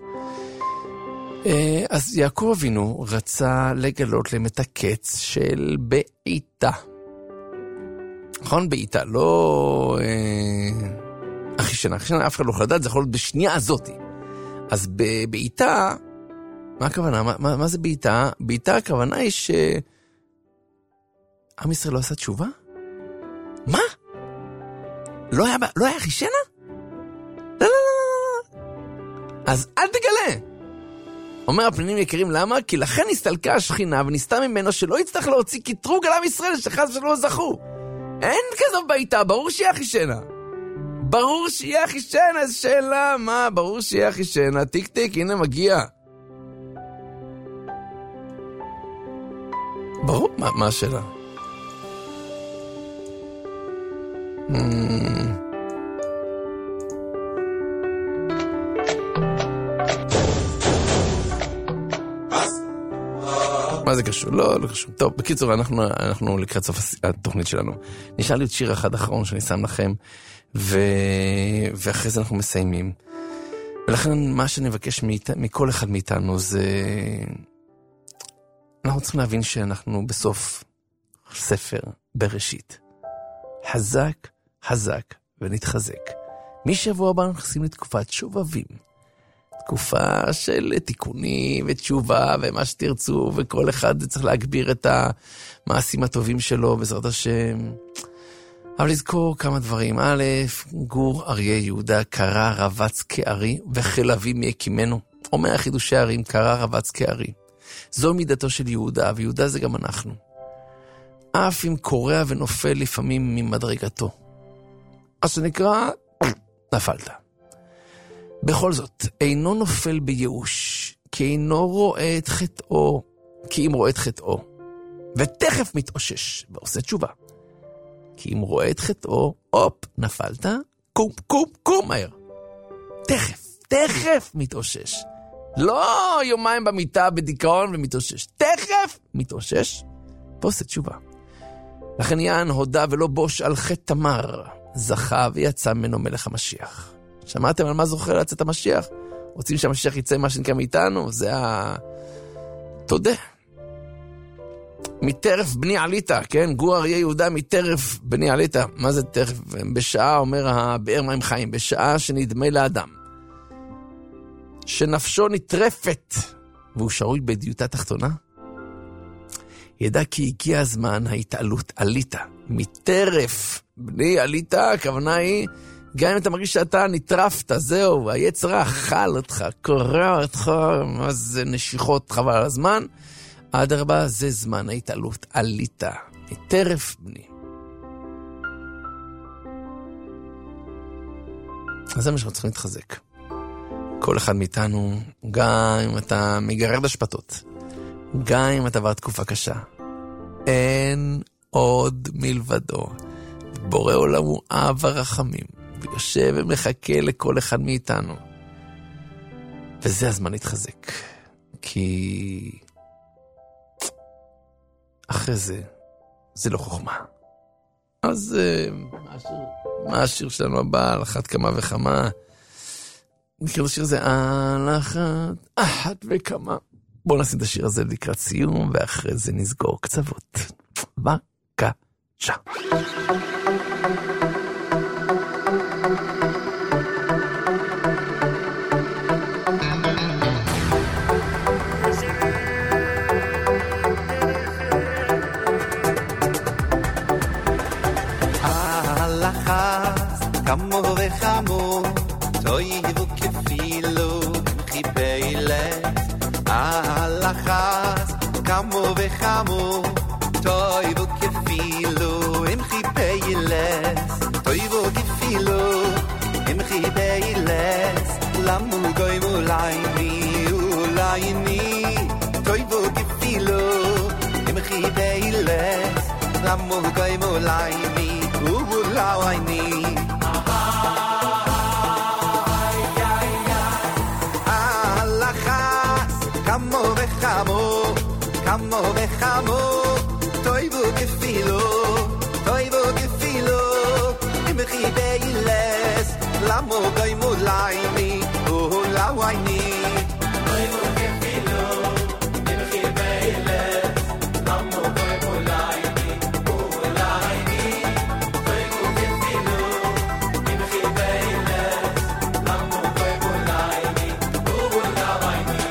S2: אז יעקב אבינו רצה לגלות להם את הקץ של בעיתה. נכון? בעיתה, לא אחישנה. אחישנה אף אחד לא יכול לדעת, זה יכול להיות בשנייה הזאת. אז בעיתה, מה הכוונה? מה זה בעיתה? בעיתה הכוונה היא שעם ישראל לא עשה תשובה? מה? לא היה אחישנה? לא. אז אל תגלה. אומר הפנינים יקרים, למה? כי לכן הסתלקה השכינה ונסתה ממנו שלא יצטרך להוציא קטרוג על עם ישראל שחס שלא זכו. אין כזו בעיתה, ברור שיהיה אחישנה. ברור שיהיה אחישנה, איזו שאלה, מה? ברור שיהיה אחישנה, טיק, הנה מגיע. ברור, מה השאלה? מה זה קשור? לא קשור. טוב, בקיצור, אנחנו לקראת סוף התוכנית שלנו. נשאר לי עוד שיר אחד אחרון שאני שם לכם, ואחרי זה אנחנו מסיימים. ולכן מה שאני מבקש מכל אחד מאיתנו זה... אנחנו צריכים להבין שאנחנו בסוף ספר בראשית. חזק, חזק ונתחזק. משבוע הבא אנחנו נכנסים לתקופת שובבים. תקופה של תיקונים ותשובה ומה שתרצו, וכל אחד צריך להגביר את המעשים הטובים שלו בעזרת השם. אבל לזכור כמה דברים. א', גור אריה יהודה קרא רבץ כארי וחלבי מיקימנו. אומר חידושי הערים, קרא רבץ כארי. זו מידתו של יהודה, ויהודה זה גם אנחנו. אף אם קורע ונופל לפעמים ממדרגתו. אז שנקרא, נפלת. בכל זאת, אינו נופל בייאוש, כי אינו רואה את חטאו, כי אם רואה את חטאו, ותכף מתאושש, ועושה תשובה. כי אם רואה את חטאו, הופ, נפלת, קום מהר. תכף מתאושש. לא יומיים במיטה בדיכאון ומתאושש. תכף מתאושש, ועושה תשובה. לכן יען הודה ולא בוש על חטא תמר, זכה ויצא ממנו מלך המשיח. שמעתם על מה זוכה לצאת המשיח? רוצים שהמשיח יצא מה שנקרא מאיתנו? זה תודה. מטרף בני עליתה, כן? גור אריה יהודה מטרף בני עליתה. מה זה טרף? בשעה, אומר הבאר מים חיים, בשעה שנדמה לאדם, שנפשו נטרפת, והוא שרוי בדיוטה תחתונה, ידע כי הגיע הזמן ההתעלות, עליתה, מטרף בני עליתה, הכוונה היא, גם אם אתה מרגיש שאתה נטרפת, זהו, היצרה אכל אותך, קורא אותך, מה זה נשיכות חבל על הזמן, עד הרבה זה זמן ההתעלות, עליתה, מטרף בני. אז זה מה שאנחנו צריכים להתחזק. כל אחד מאיתנו, גם אם אתה מגרד השפטות, גם אם אתה עבר תקופה קשה, אין עוד מלבדו. בורא עולם הוא אב הרחמים, ויושב ומחכה לכל אחד מאיתנו. וזה הזמן להתחזק. כי אחרי זה לא חוכמה. אז מה השיר שלנו הבא? על אחת כמה וכמה. נקרא את השיר הזה, על אחת וכמה. בואו נשים את השיר הזה לקראת סיום, ואחרי זה נסגור קצוות. בבקשה.
S18: כמו וחמו, תויבו כפילו, חיפילת. הלחץ, כמו וחמו, תויבו כפילו, עם חיפילת. תויבו כפילו, עם חיפילת. למו גוי אולי מי, תויבו כפילו, עם חיפילת. למו גוי אולי מי, אולי מי. כמו וחמו, תויבו כפילו, אם חיבילס, למו גוי מולי מי, אולי מי. תויבו כפילו, אם חיבילס, למו גוי מולי מי, אולי מי. תויבו כפילו, אם חיבילס, למו גוי מולי מי, אולי מי.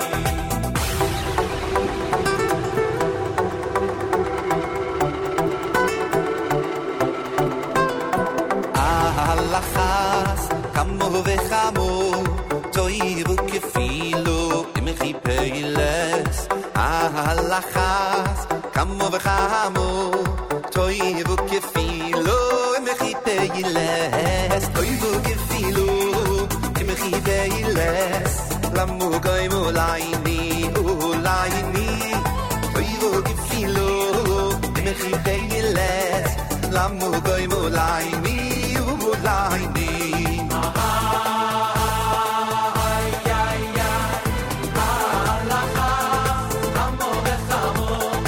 S18: הלחץ, כמו וחמו, תויבו כפילו, אם חיפילס. הלחץ, כמו וחמו, תויבו כפילו, אם חיפילס. תויבו כפילו, אם חיפילס. למו גוי מולי מי, אולי מי. תויבו כפילו, אם חיפילס. למו גוי מולי מי, אולי מי. הלחץ, כמו וחמו,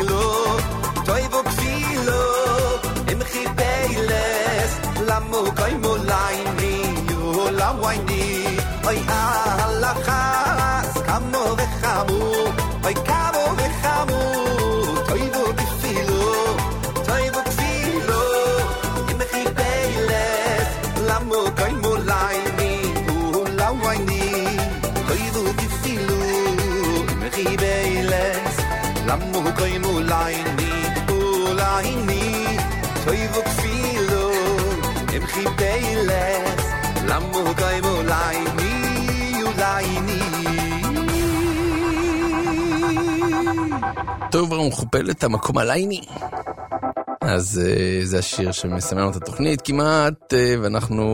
S18: kefilo toy vo kefilo im khibeles lamo koy molaini yo la waini oy Allah khas kamo ve khamu oy kamo ve khamu toy vo kefilo im khibeles lamo koy molaini yo la waini toy vo kefilo im khibeles lamo koy molaini ulaini toy vo kefilo im khibeles lamo koy molaini ulaini.
S2: טוב, הוא חופל את המקום הלייני. אז זה השיר שמסמן את התוכנית כמעט, ואנחנו...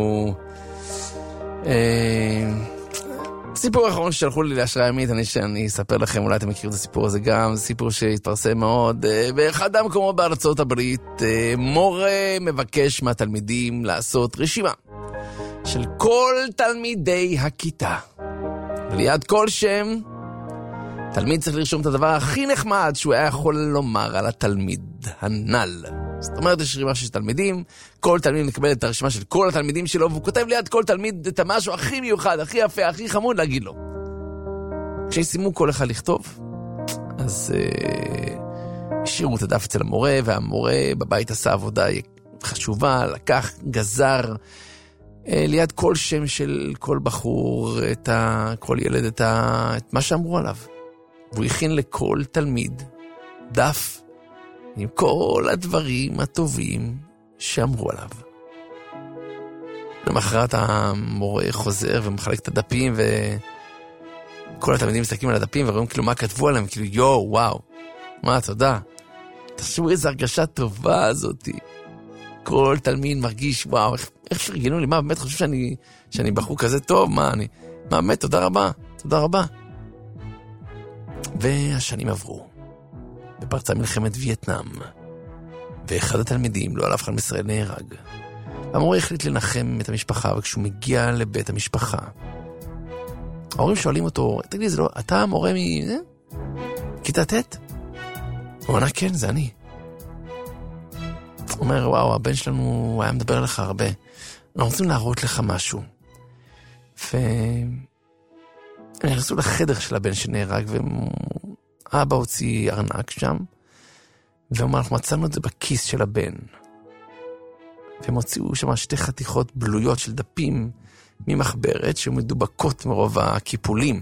S2: סיפור האחרון ששלחו לי להשראה ימית, אני אספר לכם, אולי אתם מכירים את הסיפור הזה גם, זה סיפור שהתפרסם מאוד. באחד המקומות בארצות הברית, מורה מבקש מהתלמידים לעשות רשימה של כל תלמידי הכיתה. וליד כל שם, תלמיד צריך לרשום את הדבר הכי נחמד שהוא היה יכול לומר על התלמיד הנ"ל. זאת אומרת, יש רשימה של תלמידים, כל תלמיד מקבל את הרשימה של כל התלמידים שלו, והוא כותב ליד כל תלמיד את המשהו הכי מיוחד, הכי יפה, הכי חמוד להגיד לו. כשסיימו כל אחד לכתוב, אז השאירו את הדף אצל המורה, והמורה בבית עשה עבודה חשובה, לקח, גזר, ליד כל שם של כל בחור, כל ילד, את מה שאמרו עליו. והוא הכין לכל תלמיד דף עם כל הדברים הטובים שאמרו עליו. למחרת המורה חוזר ומחלק את הדפים, וכל התלמידים מסתכלים על הדפים ורואים כאילו מה כתבו עליהם, כאילו יו, וואו, מה, תודה. תחשבו איזו הרגשה טובה הזאת. כל תלמיד מרגיש, וואו, איך פרגנו לי, מה, באמת חושב שאני בחור כזה טוב, מה, באמת, תודה רבה, תודה רבה. והשנים עברו, ופרצה מלחמת וייטנאם, ואחד התלמידים, לא עליו חלם ישראל, נהרג. המורה החליט לנחם את המשפחה, וכשהוא מגיע לבית המשפחה, ההורים שואלים אותו, תגיד, זה לא, אתה המורה כיתה ט'? הוא ענה, כן, זה אני. הוא אומר, וואו, הבן שלנו היה מדבר לך הרבה. אנחנו רוצים להראות לך משהו. נכנסו לחדר של הבן שנהרג, ואבא הוציא ארנק שם, ואומר, אנחנו מצאנו את זה בכיס של הבן. והם הוציאו שם 2 חתיכות בלויות של דפים ממחברת, שמדובקות מרוב הקיפולים.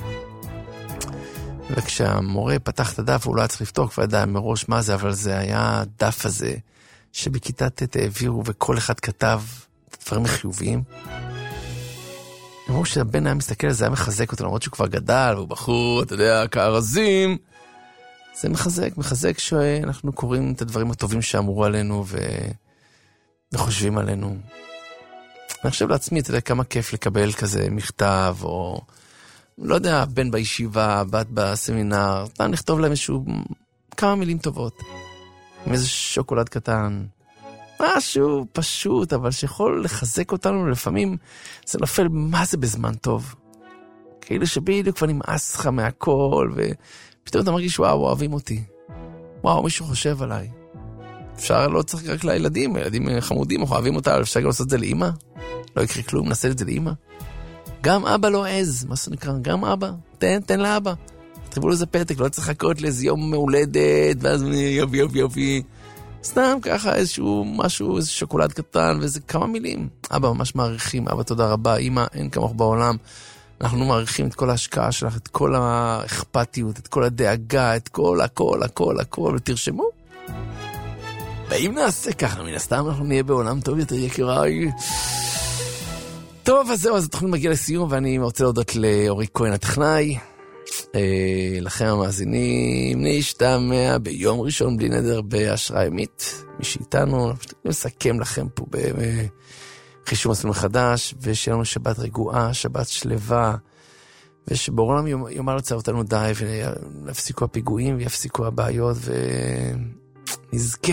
S2: וכשהמורה פתח את הדף, הוא לא היה צריך לפתוח, וידע מראש מה זה, אבל זה היה הדף הזה, שבכיתה ט' העבירו, וכל אחד כתב דברים חיוביים. אמרו שהבן היה מסתכל על זה, היה מחזק אותו, למרות שהוא כבר גדל, והוא בחור, אתה יודע, כארזים. זה מחזק שאנחנו קוראים את הדברים הטובים שאמרו עלינו, וחושבים עלינו. אני חושב לעצמי, אתה יודע, כמה כיף לקבל כזה מכתב, או לא יודע, בן בישיבה, בת בסמינר, פעם נכתוב להם כמה מילים טובות. עם איזה שוקולד קטן. משהו פשוט, אבל שיכול לחזק אותנו, לפעמים זה נופל מה זה בזמן טוב. כאילו שבדיוק כבר נמאס לך מהכל, ופתאום אתה מרגיש, וואו, אוהבים אותי. וואו, מישהו חושב עליי. אפשר לא צריך רק לילדים, ילדים חמודים, אנחנו אוהבים אותה, אפשר גם לעשות את זה לאמא. לא יקרה כלום, נעשה את זה לאמא. גם אבא לא עז, מה זה נקרא? גם אבא, תן לאבא. תחברו לזה פתק, לא צריך לחכות לאיזה יום מהולדת, ואז יופי. סתם ככה איזשהו משהו, איזה שוקולד קטן, ואיזה כמה מילים. אבא ממש מעריכים, אבא תודה רבה, אמא אין כמוך בעולם. אנחנו מעריכים את כל ההשקעה שלך, את כל האכפתיות, את כל הדאגה, את כל הכל, ותרשמו. ואם נעשה ככה, מן הסתם אנחנו נהיה בעולם טוב יותר, יקיריי. טוב, אז זהו, אז התוכנית מגיעה לסיום, ואני רוצה להודות לאורי כהן הטכנאי. לכם המאזינים, נשתמע ביום ראשון בלי נדר בהשראה ימית. מי שאיתנו, נסכם לכם פה בחישוב מסלול מחדש, ושיהיה לנו שבת רגועה, שבת שלווה, ושבעולם יאמר לצער אותנו די, ויפסיקו הפיגועים, ויפסיקו הבעיות, ונזכה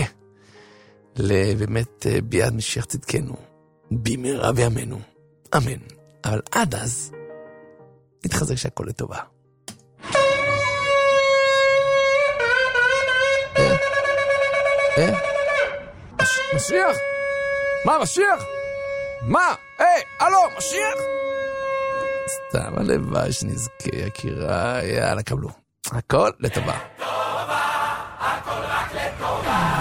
S2: לבאמת ביד משיח צדקנו, במהרה בימינו, אמן. אבל עד אז, נתחזק שהכל לטובה. משיח? מה, משיח? מה? אלו, משיח? סתם הלוואי שנזכה, יקירה. יאללה, קבלו. הכל לטובה.
S17: הכל רק לטובה.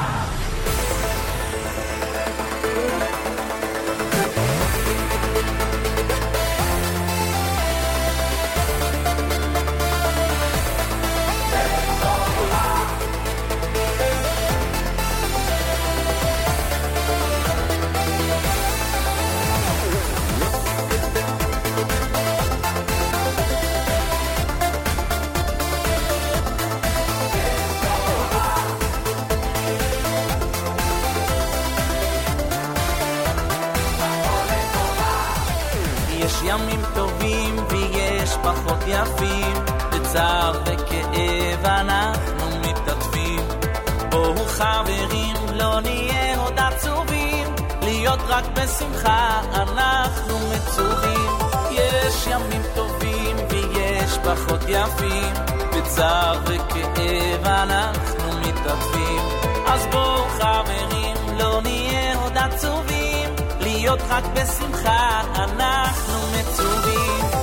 S19: ימים טובים ויש פחות יפים, בצער וכאב אנחנו מתעטפים. בואו חברים, לא נהיה עוד עצובים, להיות רק בשמחה אנחנו מצווים. יש ימים טובים ויש פחות יפים, בצער וכאב אנחנו מתעטפים. אז בואו חברים, לא נהיה עוד עצובים, להיות רק בשמחה אנחנו מצווים.